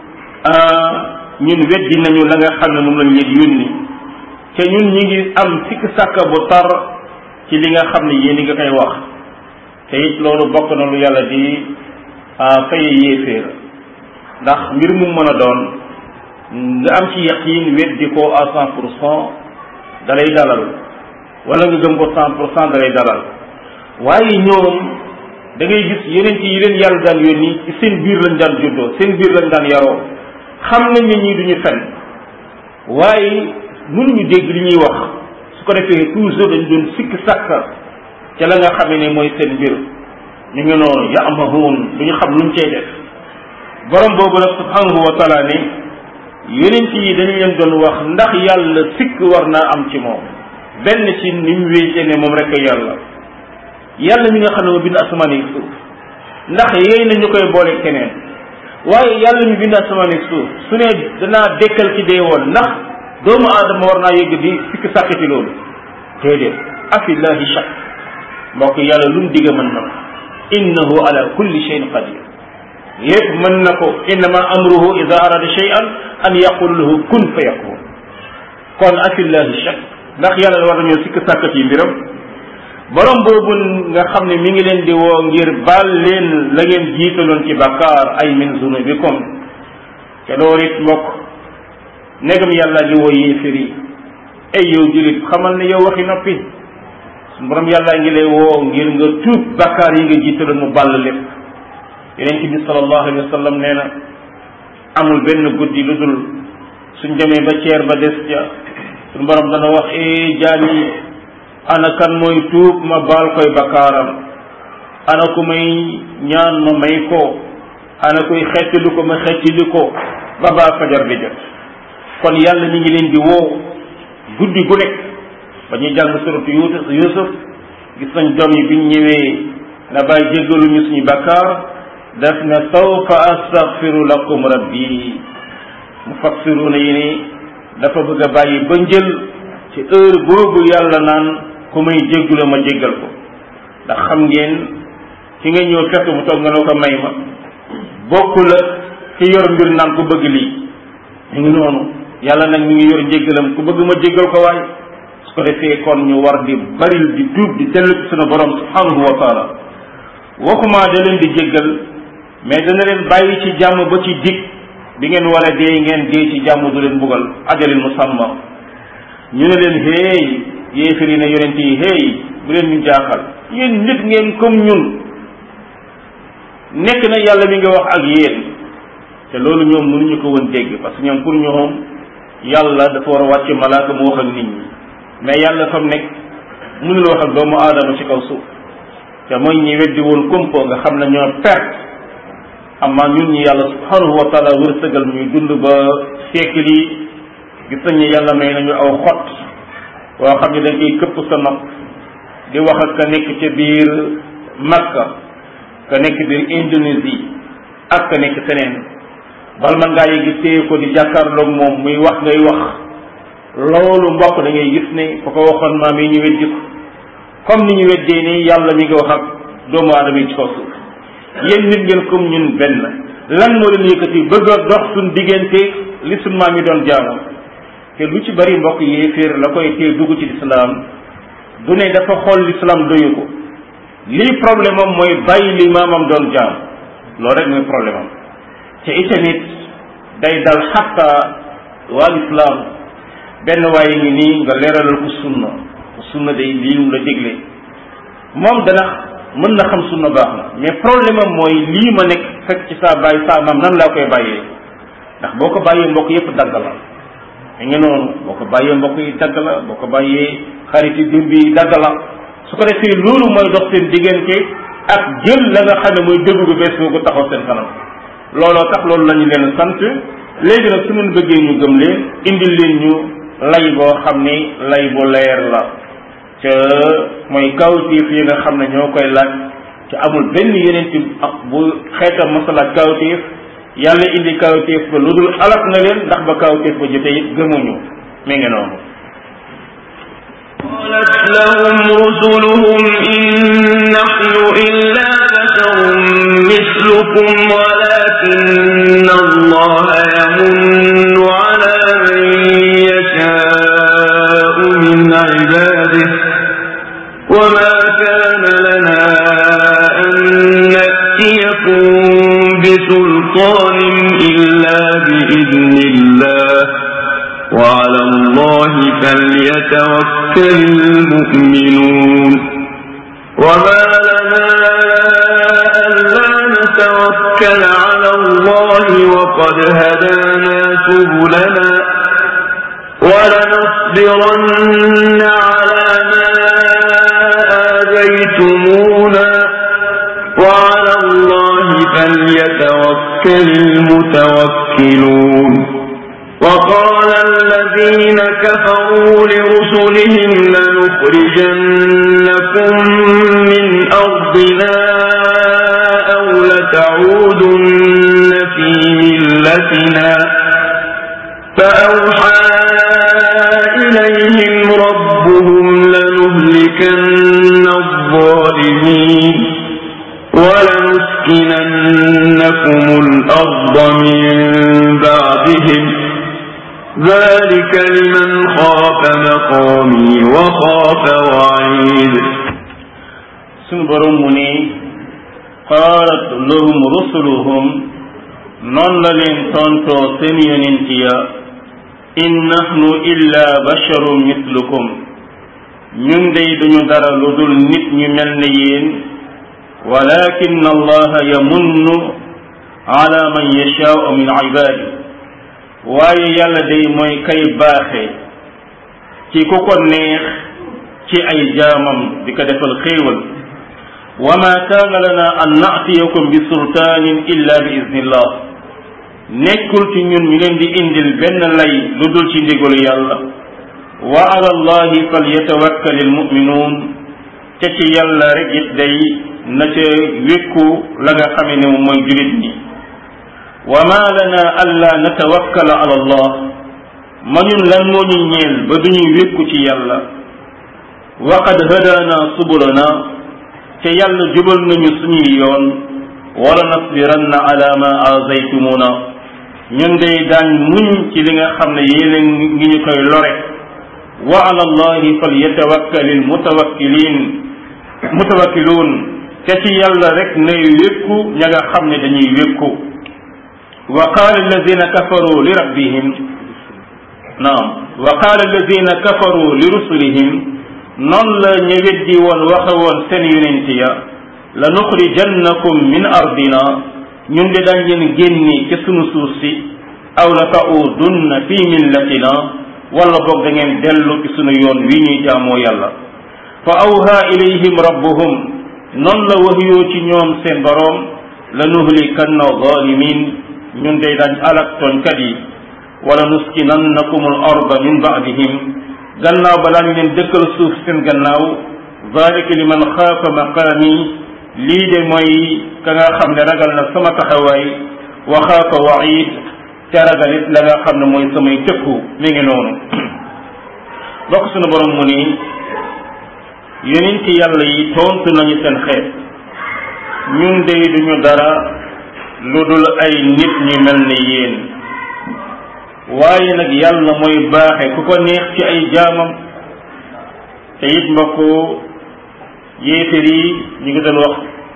ñun weddi nañu la nga xam ne moom lañ leen yónni te ñun ñi ngi am sikk sàkka bu tar ci li nga xam ne yéen a nga koy wax te it loolu bokk na lu yàlla di faye yéeféer ndax mbir mu mën a doon nga am ci yaqiin weddi ko à cent pour cent da lay dalal wala nga gëm ko cent pour cent da lay dalal waaye ñoom da ngay gis yeneen ci yi leen yàlla daan yónni ci seen biir lañ daan juddoo seen biir lañ daan yaroo xam nañ ne ñii duñu fen waaye mënuñu dégg li ñuy wax su ko defee toujours dañ doon sikk sàkka ca la nga xamee ne mooy seen mbir ñu ngi noonu ya'mahuun duñu xam luñ cay def borom boobu nag subhanahu wa taala ne yonent yi dañu leen doon wax ndax yàlla sikk war naa am ci moom benn ci ni mu wéete ne moom rek yàlla yàlla mi nga xam ne moo bind asamaan ak suuf ndax yéy na ñu koy boole keneen waaye yàlla mi bind asamaan ak suuf su ne danaa dekkal ci dee woon ndax doomu aadama war naa yëgg di sikk sàkk ci loolu déedéet afillahi shak mbokk yàlla lu mu digg mën na ko innahu ala kulli shay'in qadir lépp mën na ko innama amruhu ida arada shay'an an yaqul lahu kun fa yakun kon afillahi shak ndax yàlla war nañoo sikk sàkk ci mbiram borom boobu nga xam ne mi ngi leen di woo ngir baal leen la ngeen jiitaloon ci bakkaar ay min zunubikum te loolu it mbokk negam yàlla ngi woo yéefér yi ay yow julit xamal ne yow waxi noppi borom yàlla ngi lay woo ngir nga tuub bakkaar yi nga jiitaloon mu bàll lépp yonent bi sallallahu alayhi wa sallam nee na amul benn guddi lu dul suñ demee ba ceer ba des ca suñ borom dana wax e jaam yi ana kan mooy tuub ma baal koy bakkaaram ana ku may ñaan ma may ko ana koy xettali ko ma xettali ko ba baa fajar bi jot kon yàlla ñi ngi leen di woo guddi gu nekk ba ñuy jàng suratu Yusuf gis nañ doom yi biñ ñëwee na bàyyi jéggalu ñu suñu bakkaar daf ne sawfa astaghfiru lakum rabbi mu fassiru na yi ni dafa bëgg a bàyyi ba njël ci heure boobu yàlla naan ku may jéggula ma jéggal ko ndax xam ngeen ki nga ñëw fekk mu toog nga ne ko may ma bokkul ak ki yor mbir naan ku bëgg lii ñu ngi noonu yàlla nag ñu ngi yor njéggalam ku bëgg ma jéggal ko waaye su ko defee kon ñu war di baril di tuub di dellu ci sunu borom subhanahu wa taala waxuma da leen di jéggal mais dana leen bàyyi ci jàmm ba ci dig bi ngeen war a dee ngeen dee ci jàmm du leen mbugal ajalin musamma ñu ne leen hey yéefar yi ne yonent yi hey bu leen ñu jaaxal yéen nit ngeen comme ñun nekk na yàlla mi nga wax ak yéen te loolu ñoom mënuñu ko woon dégg parce que ñoom pour ñoom yàlla dafa war a wàcce malaaka mu wax ak nit ñi mais yàlla fam nekk mënul wax ak doomu aadama ci kaw suuf te mooy ñi weddi woon kumpo nga xam ne ñoo perte amma ñun ñi yàlla subhanahu wa taala wërsëgal ñuy dund ba siècle yi gis nañ ne yàlla may nañu aw xot woo xam ne dañ koy këpp sa nopp di wax ak ka nekk ca biir Makka ka nekk biir Indonésie ak ka nekk feneen bal man ngaa yéegi téye ko di jàkkaarloog moom muy wax ngay wax loolu mbokk da ngay gis ne fa ko waxoon maam yi ñu weddi ko comme ni ñu weddee ni yàlla mi ngi wax ak doomu aadama yi ci kaw suuf yéen nit ngeen comme ñun benn lan moo leen yëkkati bëgg a dox suñ diggante li suñ maam yi doon jaamu te lu ci bari mbokk yéeféer la koy tee dugg ci lislaam du ne dafa xool lislaam doyu ko lii problème am mooy bàyyi li maamam doon jaam loolu rek mooy problème am te itamit day dal xatta waa lislaam benn waaye ngi nii nga leeralal ko sunna ko sunna day lii mu la dégle moom dana mën na xam sunna baax na mais problème am mooy lii ma nekk fekk ci saa bàyyi saa maam nan laa koy bàyyee ndax boo ko bàyyee mbokk yépp dagg la da nga noonu boo ko bàyyee mbokk yi dagg la boo ko bàyyee xariti dimb yi dagg la su ko defee loolu mooy dox seen diggante ak jël la nga xam ne mooy dëgg bu bees boo ko taxaw seen kanam looloo tax loolu la ñu leen sant léegi nag su ñu bëggee ñu gëm leen indil leen ñu lay boo xam ni lay bu leer la ca mooy kawtiif yi nga xam ne ñoo koy laaj te amul benn yeneen ci bu xeetam masalaat kawtiif yàlla indi kawtiif ba lu dul alak na leen ndax ba kawtiif ba jotee it gëmuñu mi ngi noonu قالت لهم رسلهم إن نحن إلا بشر مثلكم ولكن الله يمن على من يشاء من عباده وما كان لنا أن نأتيكم بسلطان إلا بإذن الله وعلى الله فليتوكل المؤمنون وما لنا ألا نتوكل على الله وقد هدانا سبلنا ولنصبرن على ما آذيتمونا وعلى الله فليتوكل المتوكلون وقال الذين كفروا لرسلهم لنخرجنكم من أرضنا أو لتعودن في ملتنا فأوحى إليهم ربهم لنهلكن الظالمين ولنسكننكم الأرض من بعدهم ذلك لمن خاف مقامي وخاف وعيد سنبرمني قالت لهم رسلهم نون لين تونتو سنين إن نحن إلا بشر مثلكم ñun day duñu dara lu dul nit ñu mel ne yéen walakin allaha yamunnu ala man yashaau min ibadi waaye yàlla day mooy kay baaxe ci ku ko neex ci ay jaamam di ko defal xéewal wa ma kaana lana an naatiyakum bi sultaanin illa bi idnillah nekkul ci ñun ñu leen di indil benn lay lu dul ci ndigalu yàlla wa ala allahi falyatawakkal almuminuun te ci yàlla rek it day na ca wékku la nga xame ne moom mooy julit ñi wa ma lana alla natawakkala ala allah ma ñun lan moo ñu ñeel ba duñuy wékku ci yàlla wa qad hadaana subulana te yàlla jubal nañu suñuy yoon wala nasbiranna ala ma azaytumuna ñun day daañ muñ ci li nga xam ne yéen ngi ñu koy lore wa ala allahi falyatawakkal almutawakkilin mutawakkiluun te ci yàlla rek nay wékku ña nga xam ne dañuy wékku wa qaala alladina kafaru li rabbihim naam wa qaala alladina kafaru li rusulihim noonu la ñu weddi woon waxe woon seen yonent ya la nuxrijannakum min ardina ñun de dañ leen génni ci sunu suuf si aw la ta'udunna fi millatina wala boog da ngeen dellu ci sunu yoon wi ñuy jaamoo yàlla fa awha ilayhim rabbuhum noonu la waxyoo ci ñoom seen boroom la nuhlikanna zalimin ñun de dañ alak tooñkat yi wala nuskinannakum al arda min ba'dihim gannaaw balaa ñu leen dëkkal suuf seen gannaaw zalika liman xaafa maqaami lii de mooy ka nga xam ne ragal na sama taxawaay wa xaafa waid te ragal it la nga xam ne mooy samay tëkku mi ngi noonu bokk sunu borom mu ni yonent yàlla yi tontu nañu seen xeet ñun de duñu dara lu dul ay nit ñu mel ne yéen waaye nag yàlla mooy baaxe ku ko neex ci ay jaamam te it mbokku yéefér yi ñu ngi doon wax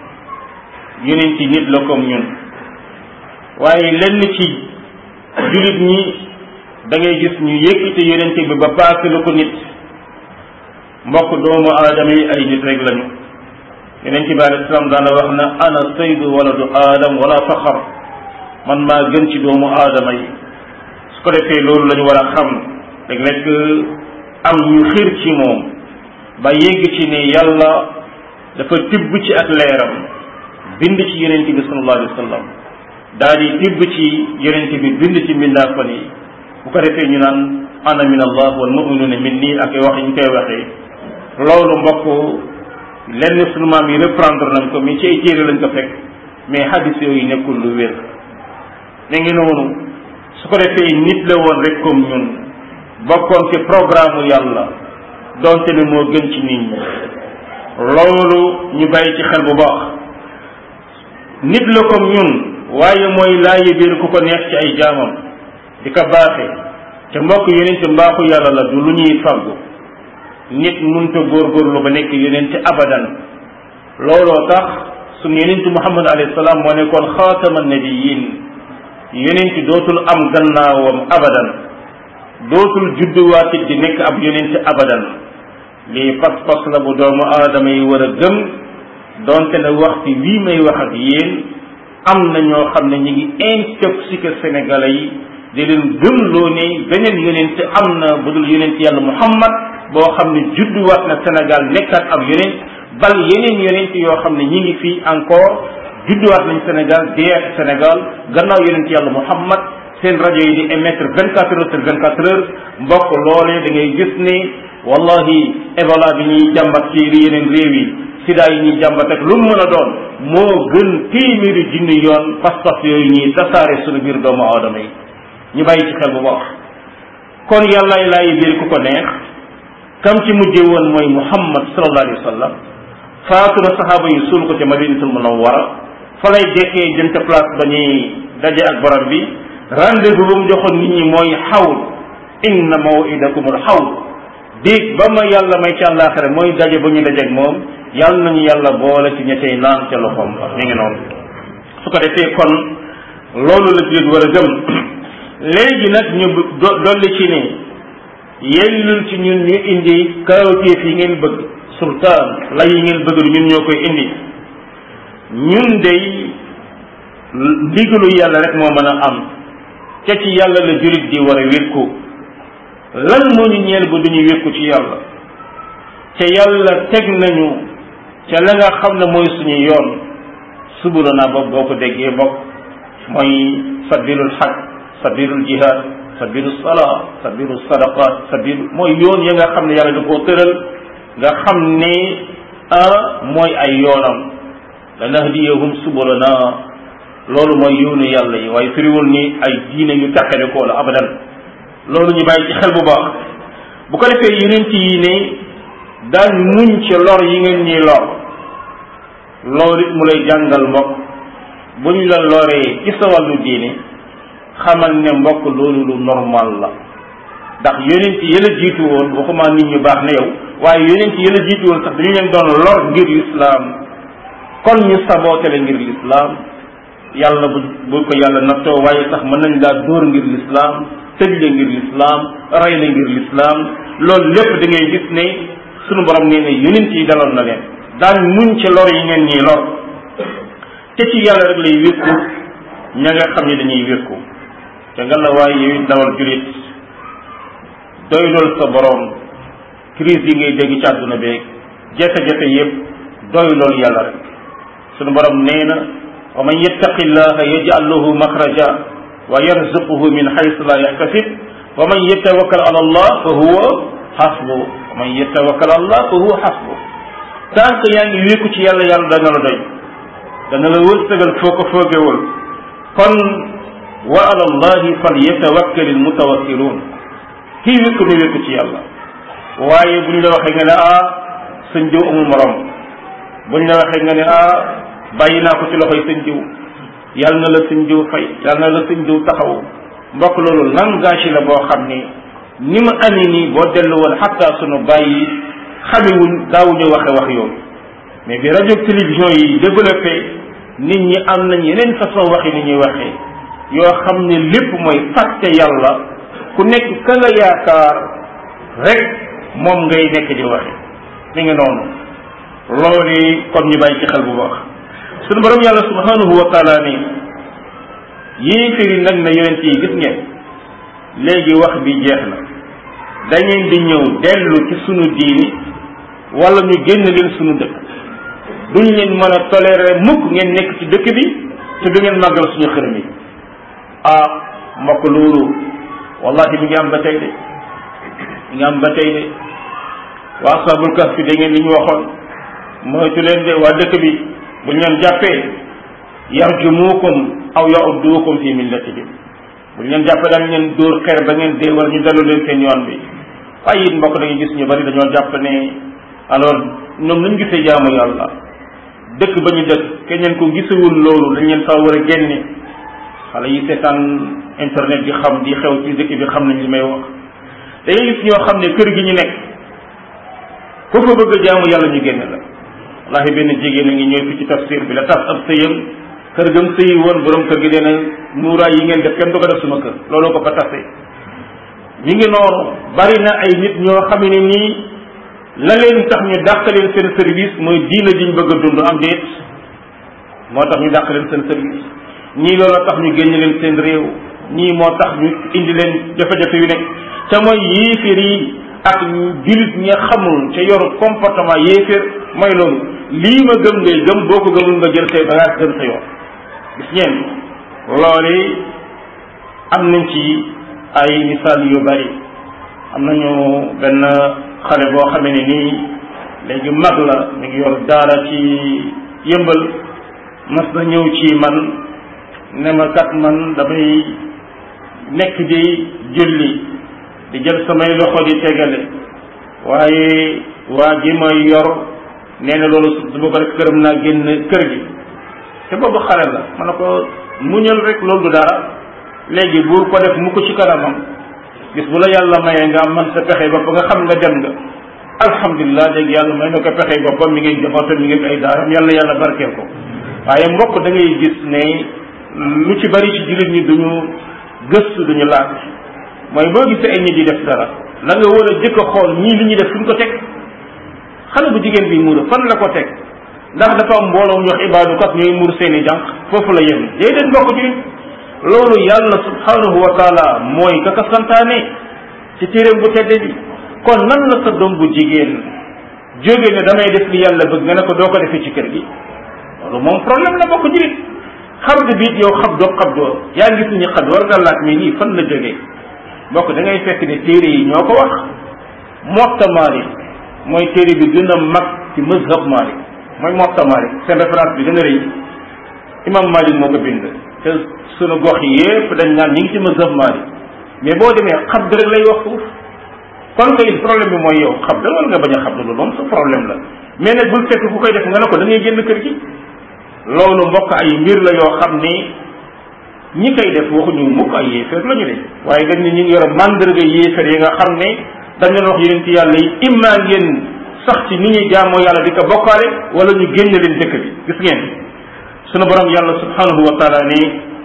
yonent yi nit la comme ñun waaye lenn ci jullit ñi da ngay gis ñu yëkkati yonent bi ba paase lu ko nit mbokk doomu aadama yi ay nit rek lañu yonent bi alayhi salaam daana wax na ana saydu waladu aadam wala faxar man maa gën ci doomu aadama yi su ko defee loolu la ñu war a xam léeg-léeg am ñu xiir ci moom ba yegg ci ne yàlla dafa tibb ci ak leeram bind ci yonent bi sallallahu alayhi wa sallam daal di tibb ci yonent bi bind ci mbindaafan yi bu ko defee ñu naan ana min allah wal mu'minuna min nii ak wax yi ñu koy waxee loolu mbokk lenn sunu maam yi reprendre nañ ko mais ci ay téere lañ ko fekk mais hadis yooyu nekkul lu wér mi ngi noonu su ko defee nit la woon rek comme ñun bokkoon ci programme yàlla donte ne moo gën ci nit ñi loolu ñu bàyyi ci xel bu baax nit la comme ñun waaye mooy laayi biir ku ko neex ci ay jaamam di ko baaxe te mbokk yonent mbaaxu yàlla la du lu ñuy faggu nit munta góorgóorlu ba nekk yonent abadan looloo tax suñu yonent muhammad alayhi salaam moo nekkoon xaatama nabiyin yonent dootul am gannaawam abadan dootul judduwaatit di nekk ab yonent abadan lii pas-pas la bu doomu aadama yi war a gëm donte ne waxtu wii may wax ak yéen am na ñoo xam ne ñu ngi intoxiqué sénégalais yi di leen gëmloo ne beneen yonent am na budul yonent yàlla muhammad boo xam ne judduwaat na Sénégal nekkaat ab yonent bal yeneen yonent yoo xam ne ñi ngi fii encore judduwaat nañ Sénégal deeat Sénégal gannaaw yonent yàlla muhammad seen rajo yi di émettre vingt quatre heures sur vingt quatre heures mbokk loolee da ngay gis ne wallahi Ebola bi ñuy jàmbat ci yeneen réew yi sida yi ñuy jàmbat ak lu mu mën a doon moo gën téeméeri junni yoon pas-pas yooyu ñuy tasaare suñu biir doomu aadama yi ñu bàyyi ci xel bu baax kon yàllaay laayi biir ku ko neex kam ci mujje woon mooy muhammad sallallahu alayhi wa sallam faatu na saxaaba yi suul ko ca madinatul munawwara fa lay dekkee jëm ca place ba ñuy daje ak borom bi rendez-vous ba mu joxoon nit ñi mooy xawd inna mawidakumul xawd déeg ba ma yàlla may ci àllaaxira mooy daje ba ñu dajeeg moom yàlla nañu yàlla boole ci ñettey naan ca loxoom ba mi ngi noonu su ko defee kon loolu la jullit war a gëm léegi nag ñu dolli ci ne yellul ci ñun ñu indi kawteef yi ngeen bëgg sultaan lay yi ngeen bëgg ñun ñoo koy indi ñun day ndigalu yàlla rek moo mën a am ca ci yàlla la julit di war a wékku lan moo ñu ñeel ba duñu wékku ci yàlla ca yàlla teg nañu ca la nga xam ne mooy suñu yoon subula naa boog boo ko déggee bokk mooy sabilul xaj sabilul jihad sabilul salaa sabilul sadaqat sabilu mooy yoon ya nga xam ne yàlla da koo tëral nga xam ne ah mooy ay yoonam lanahdiyahum subulana loolu mooy yoonu yàlla yi waaye firiwul ni ay diine yu takkale koo la abadan loolu ñu bàyyi ci xel bu baax bu ko defee yeneen yi ne daan muñ ci lor yi ngeen ñuy lor loolu it mu lay jàngal mbokk bu ñu la loree ci sa wàllu diine xamal ne mbokk loolu lu normal la ndax yeneen yi la jiitu woon waxuma nit ñu baax na yow waaye yeneen yi la jiitu woon sax dañu leen doon lor ngir lislaam kon ñu saboote la ngir lislaam yàlla bu bu ko yàlla nattoo waaye sax mën nañ laa dóor ngir lislaam tëj la ngir lislaam rey la ngir lislaam loolu lépp da ngay gis ne sunu borom nee ne yonent yi daloon na leen daan muñ ci lor yi ngeen ñiy lor te ci yàlla rek lay wékku ña nga xam ne dañuy wékku te nga la waaye yow dawal julit doy lool sa borom crise yi ngay dégg ci àdduna beeg jafe-jafe yépp doy lool yàlla rek sunu borom nee na wa man yattaqi llaha yaj'al lahu maxraja wa yarzuquhu min haythu la yahtasib wa man yatawakkal ala allah fa huwa hasbu wa man yatawakkal ala allah fa huwa hasbu tant que yaa ngi wékku ci yàlla yàlla dana la doy dana la wërsëgal foo ko foogewul kon wa ala allahi falyatawakkal almutawakkiluun kii wékku ne wékku ci yàlla waaye buñ la waxee nga ne ah sëñ diw amul morom buñ la waxee nga ne ah bàyyi naa ko ci loxoy sëñ diw yàlla na la sëñ diw fay yàlla na la sëñ diw taxaw mbokk loolu langage la boo xam ni ni ma amee nii boo dellu woon xatta sunu bàyyi xamewuñ daawuñu waxe wax yooyu mais bi rajo télévision yi développé nit ñi am nañ yeneen façon waxi ni ñuy waxee yoo xam ne lépp mooy fàtte yàlla ku nekk ka nga yaakaar rek moom ngay nekk di waxe mi ngi noonu loolu kon ñu bàyyi ci xel bu baax sunu borom yàlla subhanahu wa taala ni yéeféri nag na yonent yi gis ngeen léegi wax bi jeex na dañeen di ñëw dellu ci sunu diini wala ñu génn leen sunu dëkk duñ leen mën a tolérer mukk ngeen nekk ci dëkk bi te du ngeen màggal suñu xërëm yi ah mbokk loolu wallahi mi ngi am ba tey de mi ngi am ba tey de waa ashabul kahf da ngeen li ñu waxoon moytu leen de waa dëkk bi buñ leen jàppee yarjumukum aw ya'uddukum fi millatihim buñ leen jàppee dañ leen dóor xeer ba ngeen dee wala ñu dellu leen seen yoon bi waaye it mbokk da ngay gis ñu bari dañoo jàpp ne alors ñoom nañ gisee jaamu yàlla dëkk ba ñu dëkk keneen ko gisewul loolu dañ leen fa war a génne xale yi seetaan internet di xam di xew ci dëkk bi xam nañ li may wax da ngay gis ñoo xam ne kër gi ñu nekk ku fa bëgg a jaamu yàlla ñu génne la wallahi benn jigéen a ngi ñëw fi ci tafsir bi la tas ab sëyam kër gam sëyi woon borom kër gi dee na muuraay yi ngeen def kenn du ko def suma kër looloo ko fa tase mi ngi noonu bari na ay nit ñoo xam ne nii la leen tax ñu dàq leen seen service mooy diina jiñ bëgg a dund am déet moo tax ñu dàq leen seen service ñii looloo tax ñu génn leen seen réew ñii moo tax ñu indi leen jafe-jafe yu nekk te mooy yéeféer yi ak julit ña xamul ca yor comportement yéeféer mooy loolu lii ma gëm ngay gëm boo ko gëmul nga jël say bagage gën sa yoon gis ngeen loolu am nañ ci ay misaal yu bari am nañu benn xale boo xamee ne nii léegi mag la mi ngi yor daara ci yëmbal mas na ñëw ci man ne ma kat man damay nekk di julli di jël samay loxo di tegale waaye waa ji may yor nee na loolu su ma ko def këram naa génn kër gi te boobu xale la ma ne ko muñal rek loolu du dara léegi buur ko def mu ko ci kanamam gis bu la yàlla mayee nga am man sa pexe bopp nga xam nga dem nga alhamdulilah léegi yàlla may na ko pexe boppam mi ngi jabootam mi ngi ay daaram yàlla yàlla barkeel ko waaye mbokk da ngay gis ne lu ci bari ci jullit ñi duñu gëstu duñu laaj mooy boo gisee ay nit di def dara la nga war a jëkk a xool ñii li ñuy def fu ñu ko teg xale bu jigéen bi muur fan la ko teg ndax dafa am mbooloo ñu wax ibaadu kat ñooy muur seeni jànq foofu la yem déedéet mbokk julit loolu yàlla subhanahu wa taala mooy ka ka santaane ci téeréem bu tedde bi kon nan la sa doom bu jigéen jóge ne damay def li yàlla bëgg nga ne ko doo ko defee ci kër gi loolu moom problème la mbokk julit xabd bi yow xabdoo xabdoo yaa ngi gis ñu xabd war nga laaj mais lii fan la jógee mbokk da ngay fekk ne téere yi ñoo ko wax Muwatta Maalik mooy téere bi gën a mag ci mazhab Maalik mooy Muwatta Maalik seen référence bi gën a rëy imam Maalik moo ko bind te sunu gox yi yépp dañ naan ñi ngi ci mazhab Maalik mais boo demee xabd rek lay wax foofu kon kay problème bi mooy yow xabd wala nga bañ a xabd loolu moom sa problème la mais nag bul fekk ku koy def nga ne ko da ngay génn kër gi loolu mbokk ay mbir la yoo xam ni ñi koy def waxuñu mukk ay yéeféer la ñu de waaye dañ ne ñu ngi yor mandarga yéeféer yi nga xam ne dañ leen wax yonent yàlla yi imma ngeen sax ci ni ñuy jaamoo yàlla di ko bokkaale wala ñu génne leen dëkk bi gis ngeen sunu borom yàlla subhanahu wa taala ne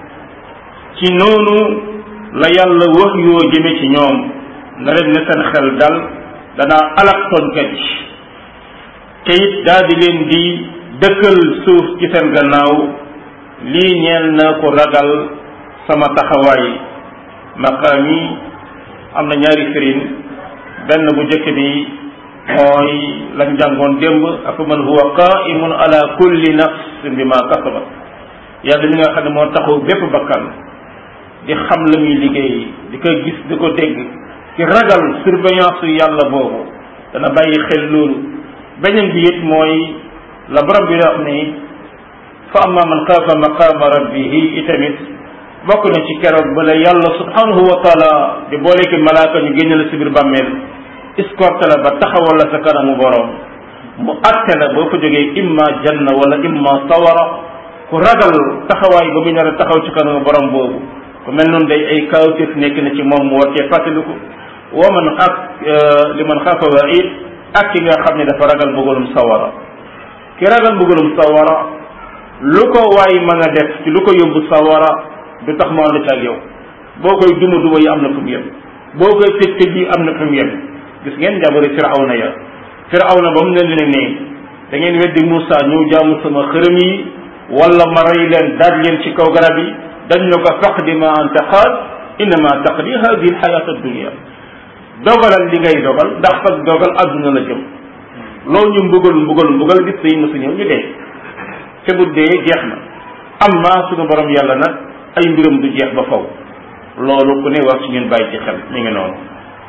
ci noonu la yàlla wax yoo jëme ci ñoom na leen ne seen xel dal danaa alak tooñkat yi te it daal di leen di dëkkal suuf ci seen gannaaw lii ñeel na ko ragal sama taxawaay maqaam yi am na ñaari firin benn bu njëkk bi mooy lañ jàngoon démb ak man huwa qaimun ala kulli nafsin bi ma kasabat yàlla mi nga xam ne moo taxaw bépp bakkan di xam la muy liggéey di ko gis di ko dégg ci ragal surveillance yàlla boobu dana bàyyi xel loolu beneen bi it mooy la borom bi wax ni fa amma man xaafa maqaama rabbihi itamit bokk na ci keroog ba la yàlla subhanahu wa taala di boole ki malaaka ñu génne la si biir bàmmeel escorte la ba taxawal la sa kanamu borom mu atte la boo fa jógee imma janna wala imma sawara ku ragal taxawaay ba mu nar a taxaw ci kanamu borom boobu ku mel noonu day ay kawtif nekk na ci moom mu war cee fàttaliku wa man ak li man xaafa waid ak ki nga xam ne dafa ragal bëggalum sawara ki ragal bëggalum sawara lu ko waay mën a def ci lu ko yóbbu sawara du tax mu ànd ci ak yow boo koy duma duma yi am na fu mu yem boo koy tëj tëj yi am na fu mu yem gis ngeen jabari firawna ya firawna ba mu ne leen ne da ngeen weddi Moussa ñëw jaamu sama xërëm yi wala ma rey leen daaj leen ci kaw garab yi dañ ne ko faqdi ma anta qaad innama taqdi hadihi alxayat addunia dogalal li ngay dogal ndax fag dogal adduna la jëm loolu ñu mbugal mbugal mbugal gis day mësa ñëw ñu dee te bu dee jeex na amma suñu borom yàlla nag ay mbiram du jeex ba faw loolu ku ne war ci ngeen bàyyi ci xel mi ngi noonu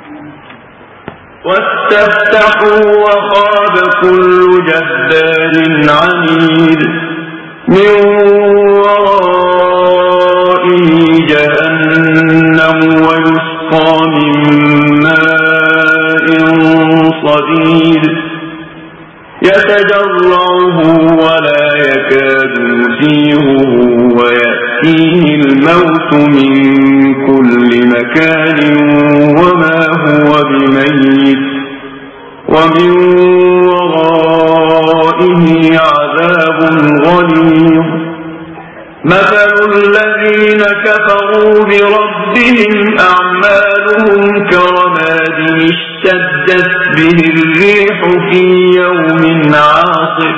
واستفتحوا وخاب كل جبار عنيد من ورائه جهنم ويسقى من ماء صديد يتجرعه ولا يكاد يسيغه ويأتيه الموت من كل مكان وما هو بميت ومن ورائه عذاب غليظ مثل الذين كفروا بربهم أعمالهم كرماد اشتدت به الريح في يوم عاصف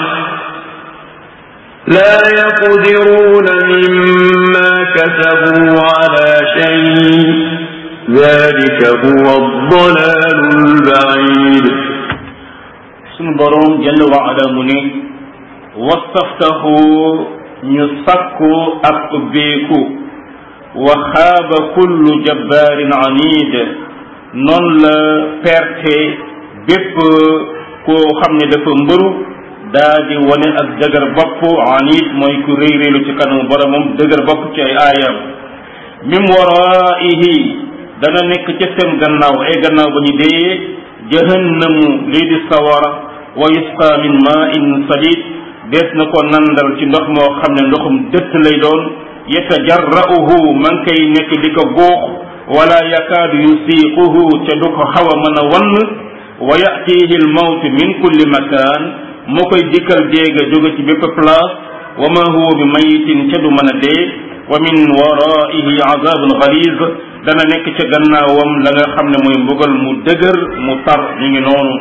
لا يقدرون مما كسبوا على شيء ذلك هو الضلال البعيد سنبرون جل وعلا مني واستفتحوا نسكوا أقبيكوا وخاب كل جبار عنيد non la perte bépp koo xam ne dafa mbëru daa di wane ak dëgër bopp anit mooy ku réy réylu ci kanamu boromam dëgër bopp ci ay aayam min waraihi dana nekk ca seen gannaaw ay gannaaw ba ñu dee jahannamu lii di sawara wa yusqa min ma'in sadid dees na ko nandal ci ndox moo xam ne ndoxum dëtt lay doon yatajarra'uhu man kay nekk di ko góox wala yakaadu yusiquhu ca du ko xaw a mën a wann wa yatihi almawt min kulli makan moo koy dikkal déega jóge ci bépp place wa ma huwa bi mayitin ca du mën a dee wa min waraihi azabun galiz dana nekk ca gannaawam la nga xam ne mooy mbugal mu dëgër mu tar ñu ngi noonu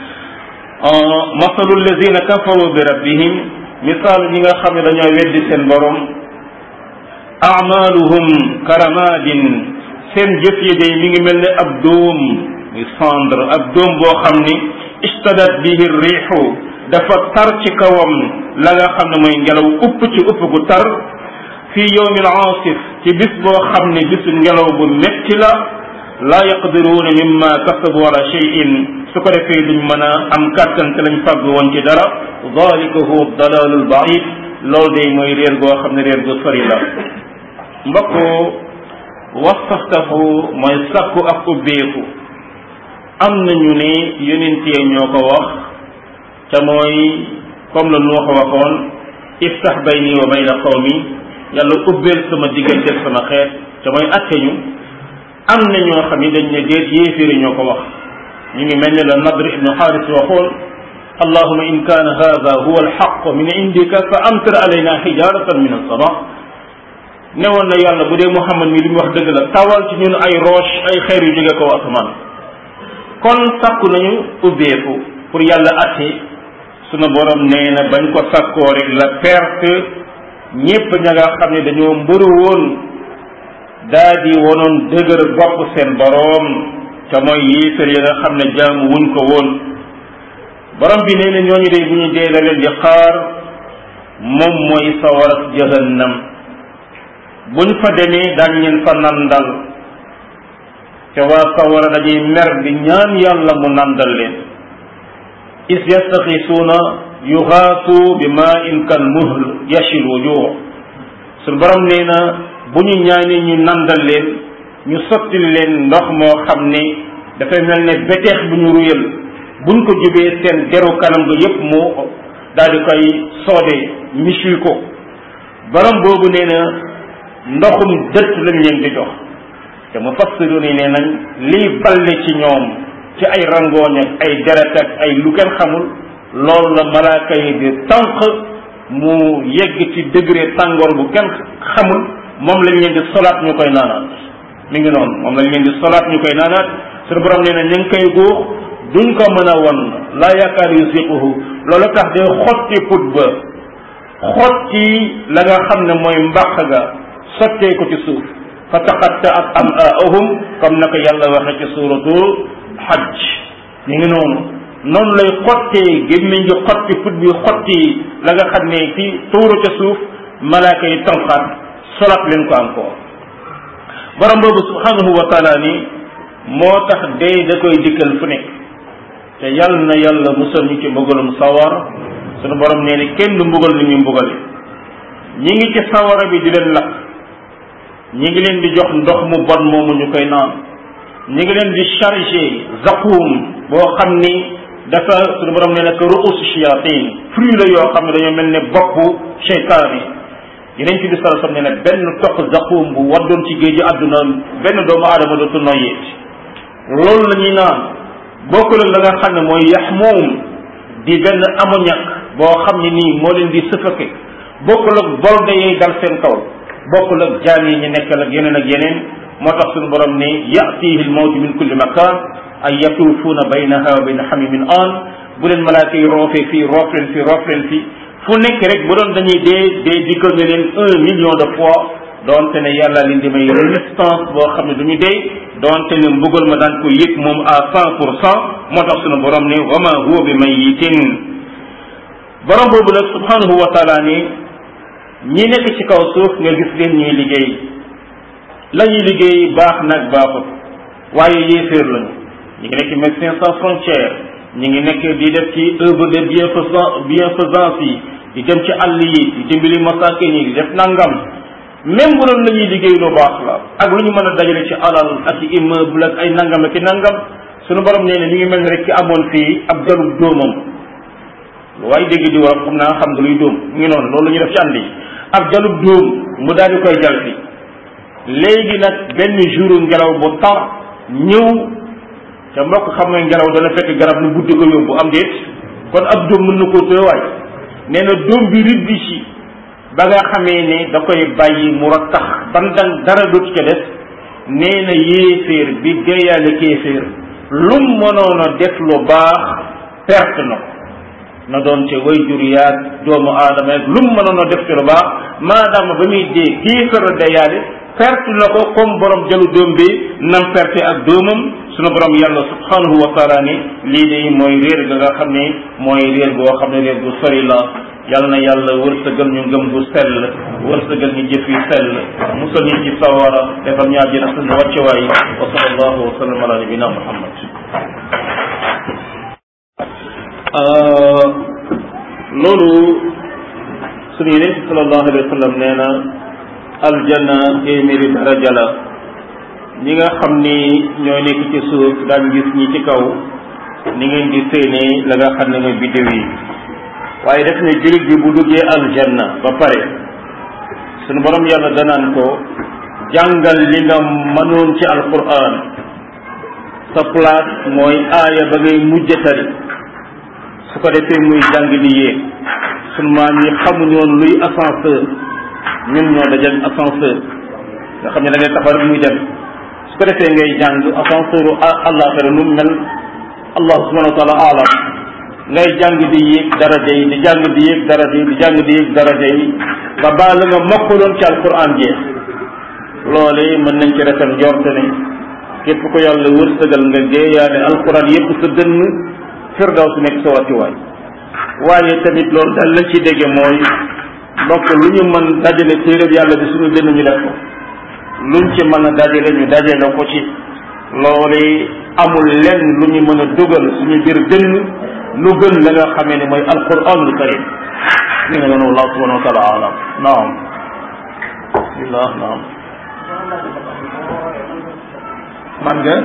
masalu allazina kafaru bi rabbihim misaal ñi nga xam ne dañoo weddi seen borom amaluhum karamadin seen jëf yi day mi ngi mel ne ab dóom muy cendre ab dóom boo xam ni istadat bihi riixu dafa tar ci kawam la nga xam ne mooy ngelaw upp ci upp gu tar fii yawmin aasif ci bis boo xam ne bisu ngelaw bu metti la laa yaqdiruuna mimma kasabu ala shay'in su ko defee duñ mën a am kàttan te lañ fàgg woon ci dara dalika huwa dalalul baid loolu day mooy réer goo xam ne réer gu sori la mbokk wastaftahu mooy sàkku ak ubbeeku am nañu ne yonentee ñoo ko wax ca mooy comme la Nuux waxoon iftax bayni wa bayna qawmi yàlla ubbeel sama diggante sama xeet ca mooy atte ñu am na ñoo xam ne dañ ne déet yéeféeri ñoo ko wax ñu ngi mel ne la Nadr ibnu Xaaris waxoon allahuma in kaana hada huwa alxaq min indika fa amtir alayna xijaratan min alsama ne woon na yàlla bu dee Muhammad mi li mu wax dëgg la tawal ci ñun ay roche ay xeer yu jóge ko asamaan kon sàkku nañu ubbeeku pour yàlla atte sunu borom nee na bañ ko sàkkoo rek la perte ñépp ña nga xam ne dañoo mbëru woon daa di wonoon dëgër bopp seen boroom te mooy yéefar ya nga xam ne jaamu wuñ ko woon borom bi nee na ñooñu day bu ñu dee la leen di xaar moom mooy sawara jahannam buñ fa demee daañ leen fa nandal te waa sawara dañuy mer di ñaan yàlla mu nandal leen is yastaxisuuna yuxaasu bi maa in kal muhl yashil wujuh suñu borom nee na bu ñu ñaanee ñu nandal leen ñu sottil leen ndox moo xam ne dafay mel ne beteex bu ñu ruyal buñ ko jubee seen deru kanam ga yépp mu daal di koy soodee michuy ko borom boobu nee na ndoxum dëtt lañ leen di jox te mu fassiru ni nee nañ liy balle ci ñoom ci ay rangooñ ak ay deret ak ay lu kenn xamul loolu la malaaka yi di tànq mu yegg ci degré tàngoor bu kenn xamul moom lañ leen di solaat ñu koy naanaat mi ngi noonu moom lañ leen di solaat ñu koy naanaat suñu borom nee na ñu ngi koy góox duñ ko mën a won laa yaakaar yu siquhu loolu tax day xotti put ba xotti la nga xam ne mooy mbàq ga sottee ko ci suuf fa taqatta'at am'aa'uhum comme na ko yàlla waxe ci suuratu Hajj mi ngi noonu noonu lay xottee gémmiñ gi xotti put bi xotti la nga xam ne ci tuuru ca suuf malaaka yi tonqaat solat leen ko encore borom boobu subhanahu wa taala ni moo tax dee da koy dikkal fu nekk te yàlla na yàlla musal ñu ci mbugalum sawar sunu borom nee ni kenn du mbugal ni ñu mbugale ñi ngi ci sawara bi di leen lakk ñi ngi leen di jox ndox mu bon moomu ñu koy naan ñi ngi leen di chargé zakum boo xam ni dafa sunu borom nee na que ru'us shayatin fruit la yoo xam ne dañoo mel ne boppu cheytaan yi yeneen ci bi sallallahu alayhi wasallam nee na benn toq zakum bu waddoon ci géeju àdduna benn doomu aadama dootu noyyee loolu la ñuy naan bokkul ak la nga xam ne mooy yaxmuum di benn ammoniac boo xam ne nii moo leen di suffoqué bokkul ak bolde yey dal seen kaw bokkul ak jaan yi ñu nekkal ak yeneen ak yeneen moo tax suñu borom ne yatihi almawtu min kulli makan ay yatuufuuna baynaha wa bayna hamimin an bu leen malaaka yi roofee fii roof leen fii roof leen fii fu nekk rek bu doon dañuy dee dee dikkal ne leen un million de fois doonte ne yàlla leen di may résistance boo xam ne duñu dee doonte ne mbugal ma daan ko yëg moom à cent pour cent moo tax suñu borom ne wa ma huwa bi mayitin borom boobu nag subhanahu wa taala ni ñi nekk ci kaw suuf nga gis leen ñuy liggéey la ñuy liggéey baax nag baaxut waaye yéeféer lañu ñi ngi nekk Médecins Sans Frontières ñi ngi nekk di def ci œuvre de bienfaisance bienfaisance yi di dem ci àll yi di dimbali masaakin yi di def nangam même bu doon la ñuy liggéey lu baax la ak lu ñu mën a dajale ci alal ak ci immeuble ak ay nangam ak i nangam suñu borom nee na ñu ngi mel ni rek ki amoon fii ab jalub dóomam waaye dégg di war xam naa xam nga luy dóom mu ngi noonu loolu la ñuy def ci ànd yi ab jalub dóom mu daal di koy jal fi léegi nag benn jour ngelaw bu tar ñëw te mbokk xam nga ngelaw dana fekk garab lu buddi ko yóbbu am déet kon ab dóom mën na koo tëwaay nee na dóom bi riddi ci ba nga xamee ne da koy bàyyi mu rattax ban dan dara dootu ca des nee na yéeféer bi géeyaale kéeféer lum mënoon a def lu baax perte na ko na doon ci way jur yaag doomu aadama ak lum mënoon a def ci lu baax maadaama ba muy dee kéeféer a géeyaale perte na ko comme borom jëlu doom bi nam perte ak doomam sunu borom yàlla subhanahu wa taala ni lii de mooy réer ga nga xam ne mooy réer goo xam ne réer gu sori la yal na yàlla wërsëgal ñu ngëm gu sell wërsëgal ñu jëf yu sell musal ñu ci sawara defal ñu àjjana sunu wàccewaay wa sallallahu wa sallam ala nabina muhammad loolu sunu yeneen ci sallallahu alayhi wa sallam nee na aljanna téeméeri daraja la ñi nga xam ni ñoo nekk ci suuf daañ gis ñi ci kaw ni ngeen di séenee la nga xam ne mooy biddew yi waaye def ne jullit bi bu duggee aljanna ba pare sunu borom yàlla danaan ko jàngal li nga mënoon ci alquran sa place mooy aaya ba ngay mujjatari su ko defee muy jàng di yéeg sunu maam yi xamuñu woon luy ascenseur ñun ñoo dajal ascenseur nga xam ne da ngay taxaw rek muy dem su ko defee ngay jàng ascenseur àllaaxira nu mel allah subhanahu wa taala alam ngay jàng di yéeg daraja yi di jàng di yéeg daraja yi di jàng di yéeg daraja yi ba baa la nga mokkaloon ci alquran jeex loole mën nañ ci rafet njort ne képp ko yàlla wërsëgal nga géeyaane alquran yépp sa dënn firdaw su nekk sa wàccuwaay waaye tamit loolu daal lañ ci dégge mooy mbokk lu ñu mën dajale téeréb yàlla bi suñu dënn ñu def ko luñ ci mën a dajale ñu dajale ko ci loole amul lenn lu ñu mën a dugal suñu biir dënn lu gën la nga xamee ne mooy alquranul karim li nga noonu allah subhanahu wa taala alam naam bismillah naam man nga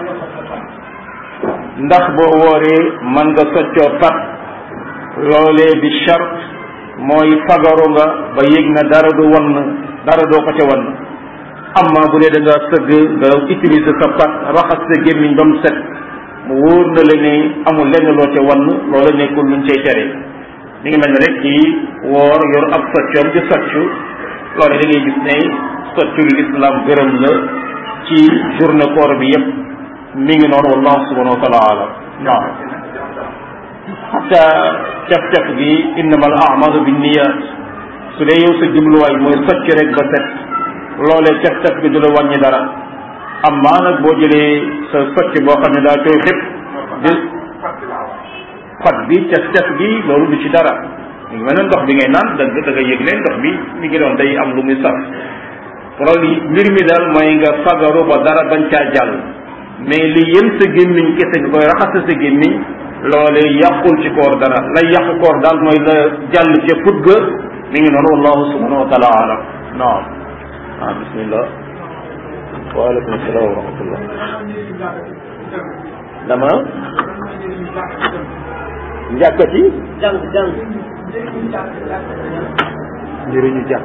ndax boo wooree man nga soccoo pat loolee bi charte mooy fagaru nga ba yëg na dara du wann dara doo ko ca wann amma bu dee da nga sëgg nga utiliser sa pat raxas sa gémmiñ ba mu set mu wóor na la ne amul lenn loo ca wann loola nekkul luñ cay tere mi ngi mel ne rek ci woor yor ab soccoom di soccu loolu da ngay gis ne soccu lu islam gërëm la ci journée koor bi yépp mi ngi noonu wallahu subhanahu wa taala alam naam xatta caf-caf gi innama al a'malu binniyat su dee yow sa jubluwaay mooy socc rek ba set loolee caf-caf gi du la wàññi dara amma nag boo jëlee sa socc boo xam ne daa koy xëpp di fat bi caf-caf gi loolu du ci dara mi ngi mel ne ndox bi ngay naan da da nga yëg ne ndox bi mi ngi doon day am lu muy saf loolu mbir mi daal mooy nga fagaru ba dara bañ caa jàll mais li yem sa gémmiñ kese nga koy raxas sa gémmiñ loolee yàqul ci koor dara lay yàqu koor daal mooy la jàll ca put ga mi ngi noonu wallahu subhanahu wa taala alam naam ah bismillah waaleykum salaam wa rahmatullah dama njàkkati jàng jàng njëriñu jàkk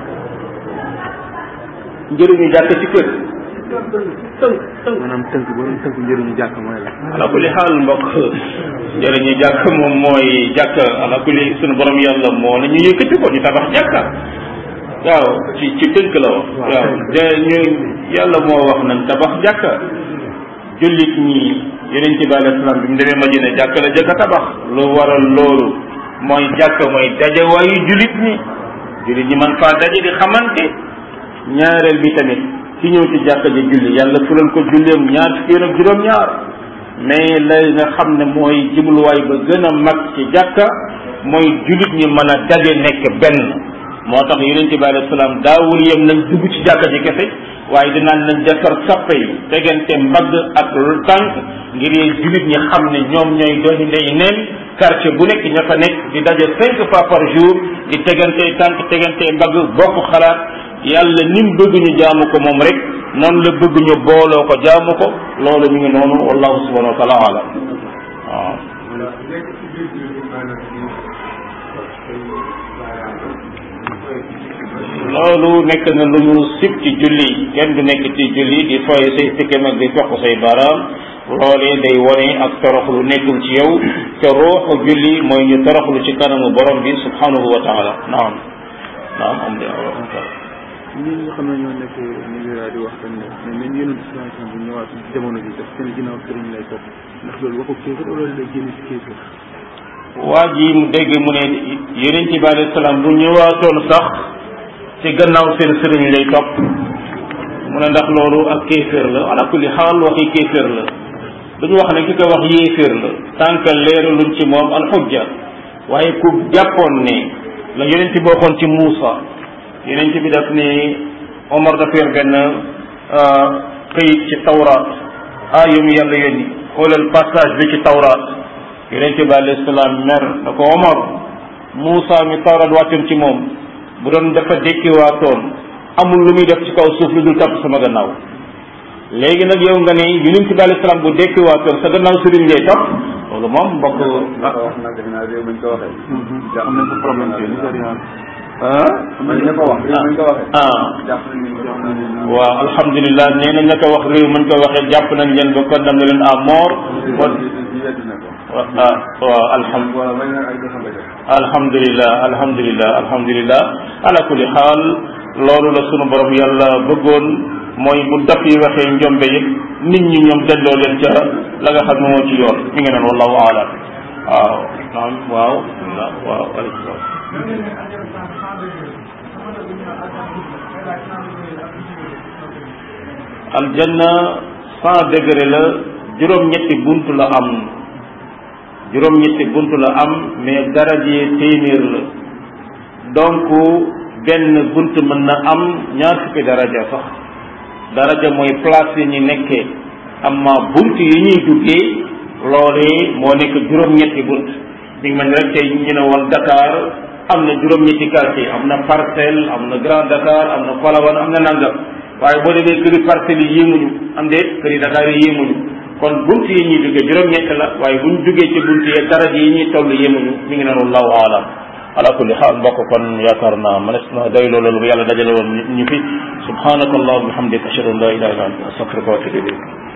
njëriñu jàkk ci kër tënk tënk maanaam tënk ba tënk njëriñu jàkk mooy la ala kulli xaal mbokk njëriñu jàkk moom mooy jàkk ala kulli sunu borom yàlla moo na ñu yëkkati ko ñu tabax jàkka waaw ci ci tënk la wax waaw de ñu yàlla moo wax nañ tabax jàkka jullit ñi yeneen ci bi alayhi salaam bi mu demee Madina jàkka la jëkk a tabax lu waral loolu mooy jàkka mooy dajewaayu jullit ñi jullit ñi man faa daje di xamante ñaareel bi tamit ci ñëw ci jàkka ji julli yàlla fulal ko julleem ñaar fukki yoon ak juróom-ñaar mais lay nga xam ne mooy jubluwaay ba gën a mag ci jàkka mooy jullit ñi mën a daje nekk benn moo tax yonent bi alayhi salaam daawul yem nañ dugg ci jàkka ji kese waaye dinaan nañ defar sappe yi tegante mbagg ak tànk ngir jullit ñi xam ne ñoom ñooy dooni ndey neen quartier bu nekk ña fa nekk di daje cinq fois par jour di tegante tànk tegante mbagg bokk xalaat yàlla ni mu bëgg ñu jaamu ko moom rek noonu la bëgg ñu booloo ko jaamu ko loolu ñu ngi noonu wallahu subhanahu wa taala alam waaw loolu nekk na lu ñu sib ci julli kenn du nekk ci julli di fooy say sikkim ak di jox say baaraam loolee day wone ak toroxlu nekkul ci yow te ruuxu julli mooy ñu toroxlu ci kanamu borom bi subhanahu wa taala naam naam am de ñi nga xam ne ñoo nekk Nigéria di wax tamit ne même yonent situation bu ñëwaat jamono ji daf seen ginnaaw sëriñ lay topp ndax loolu waxu kéefër wala lay génn ci kéefër. waa ji mu dégg mu ne yonent bi alayhi salaam bu ñëwaatoon sax ci gannaaw seen sëriñ lay topp mu ne ndax loolu ak kéefër la ala kulli xaal waxi kéefër la duñu wax ne ki ko wax yéefër la tant que leeraluñ ci moom alxujja waaye ku jàppoon ne la yonent bi waxoon ci Muusa yonent bi daf ni Omar dafa yor benn këyit ci tawraat ah yu mu yàlla yónni xoolal passage bi ci tawraat yonent bi alayhi salaam mer na ko Omar Muusa mi tawraat wàccoon ci moom bu doon dafa dekkiwaatoon amul lu muy def ci kaw suuf lu dul topp sama gannaaw léegi nag yow nga ne yonent bi alayhi salaam bu dekkiwaatoon sa gannaaw sëriñ ngay topp loolu moom mbokk wax nag defe naa réew mi ñu ko waxee. am nañ ko problème ci Nigéria. ah. am nañ ko wax réew mi ñu ko waxee. ah. jàpp nañ leen waaw alhamdulilah nee nañ la ko wax réew mi ñu ko waxee jàpp nañ leen ba condamné leen à mort. ah waaw alhamdulilah alhamdulilah alhamdulilah alhamdulilah ala kulli xaal loolu la sunu borom yàlla bëggoon mooy bu daf yi waxee njombe yëpp nit ñi ñoom delloo leen ca la nga xam ne moo ci yoon mi ngi noonu wallahu aalam waaw naam waaw waaw aleykum salaam aljanna cent degré la juróom-ñetti bunt la am juróom-ñetti bunt la am mais daraje téeméer la donc benn bunt mën na am ñaar fukki daraja sax daraja mooy place yi ñu nekkee amma bunt yi ñuy duggee loolee moo nekk juróom-ñetti bunt mi ngi mel ni rek tey ñu ne woon Dakar am na juróom-ñetti quartier am na Parcelles am na Grand Dakar am na Colobane am na nangam waaye boo demee këri Parcelles yi yéemuñu am de këri Dakar yi yéemuñu kon bunt yi ñuy duggee juróom-ñett la waaye buñ duggee ci bunt yi daraja yi ñuy toll yéemuñu mi ngi noonu wallahu aalam ala kulli xaal mbokk kon yaakaar naa manes na doy loolu bu yàlla dajale woon ñu fi subhanaka allahumma wa bihamdika ashhadu an la ilaha illa anta astaghfiruka wa atubu ilayk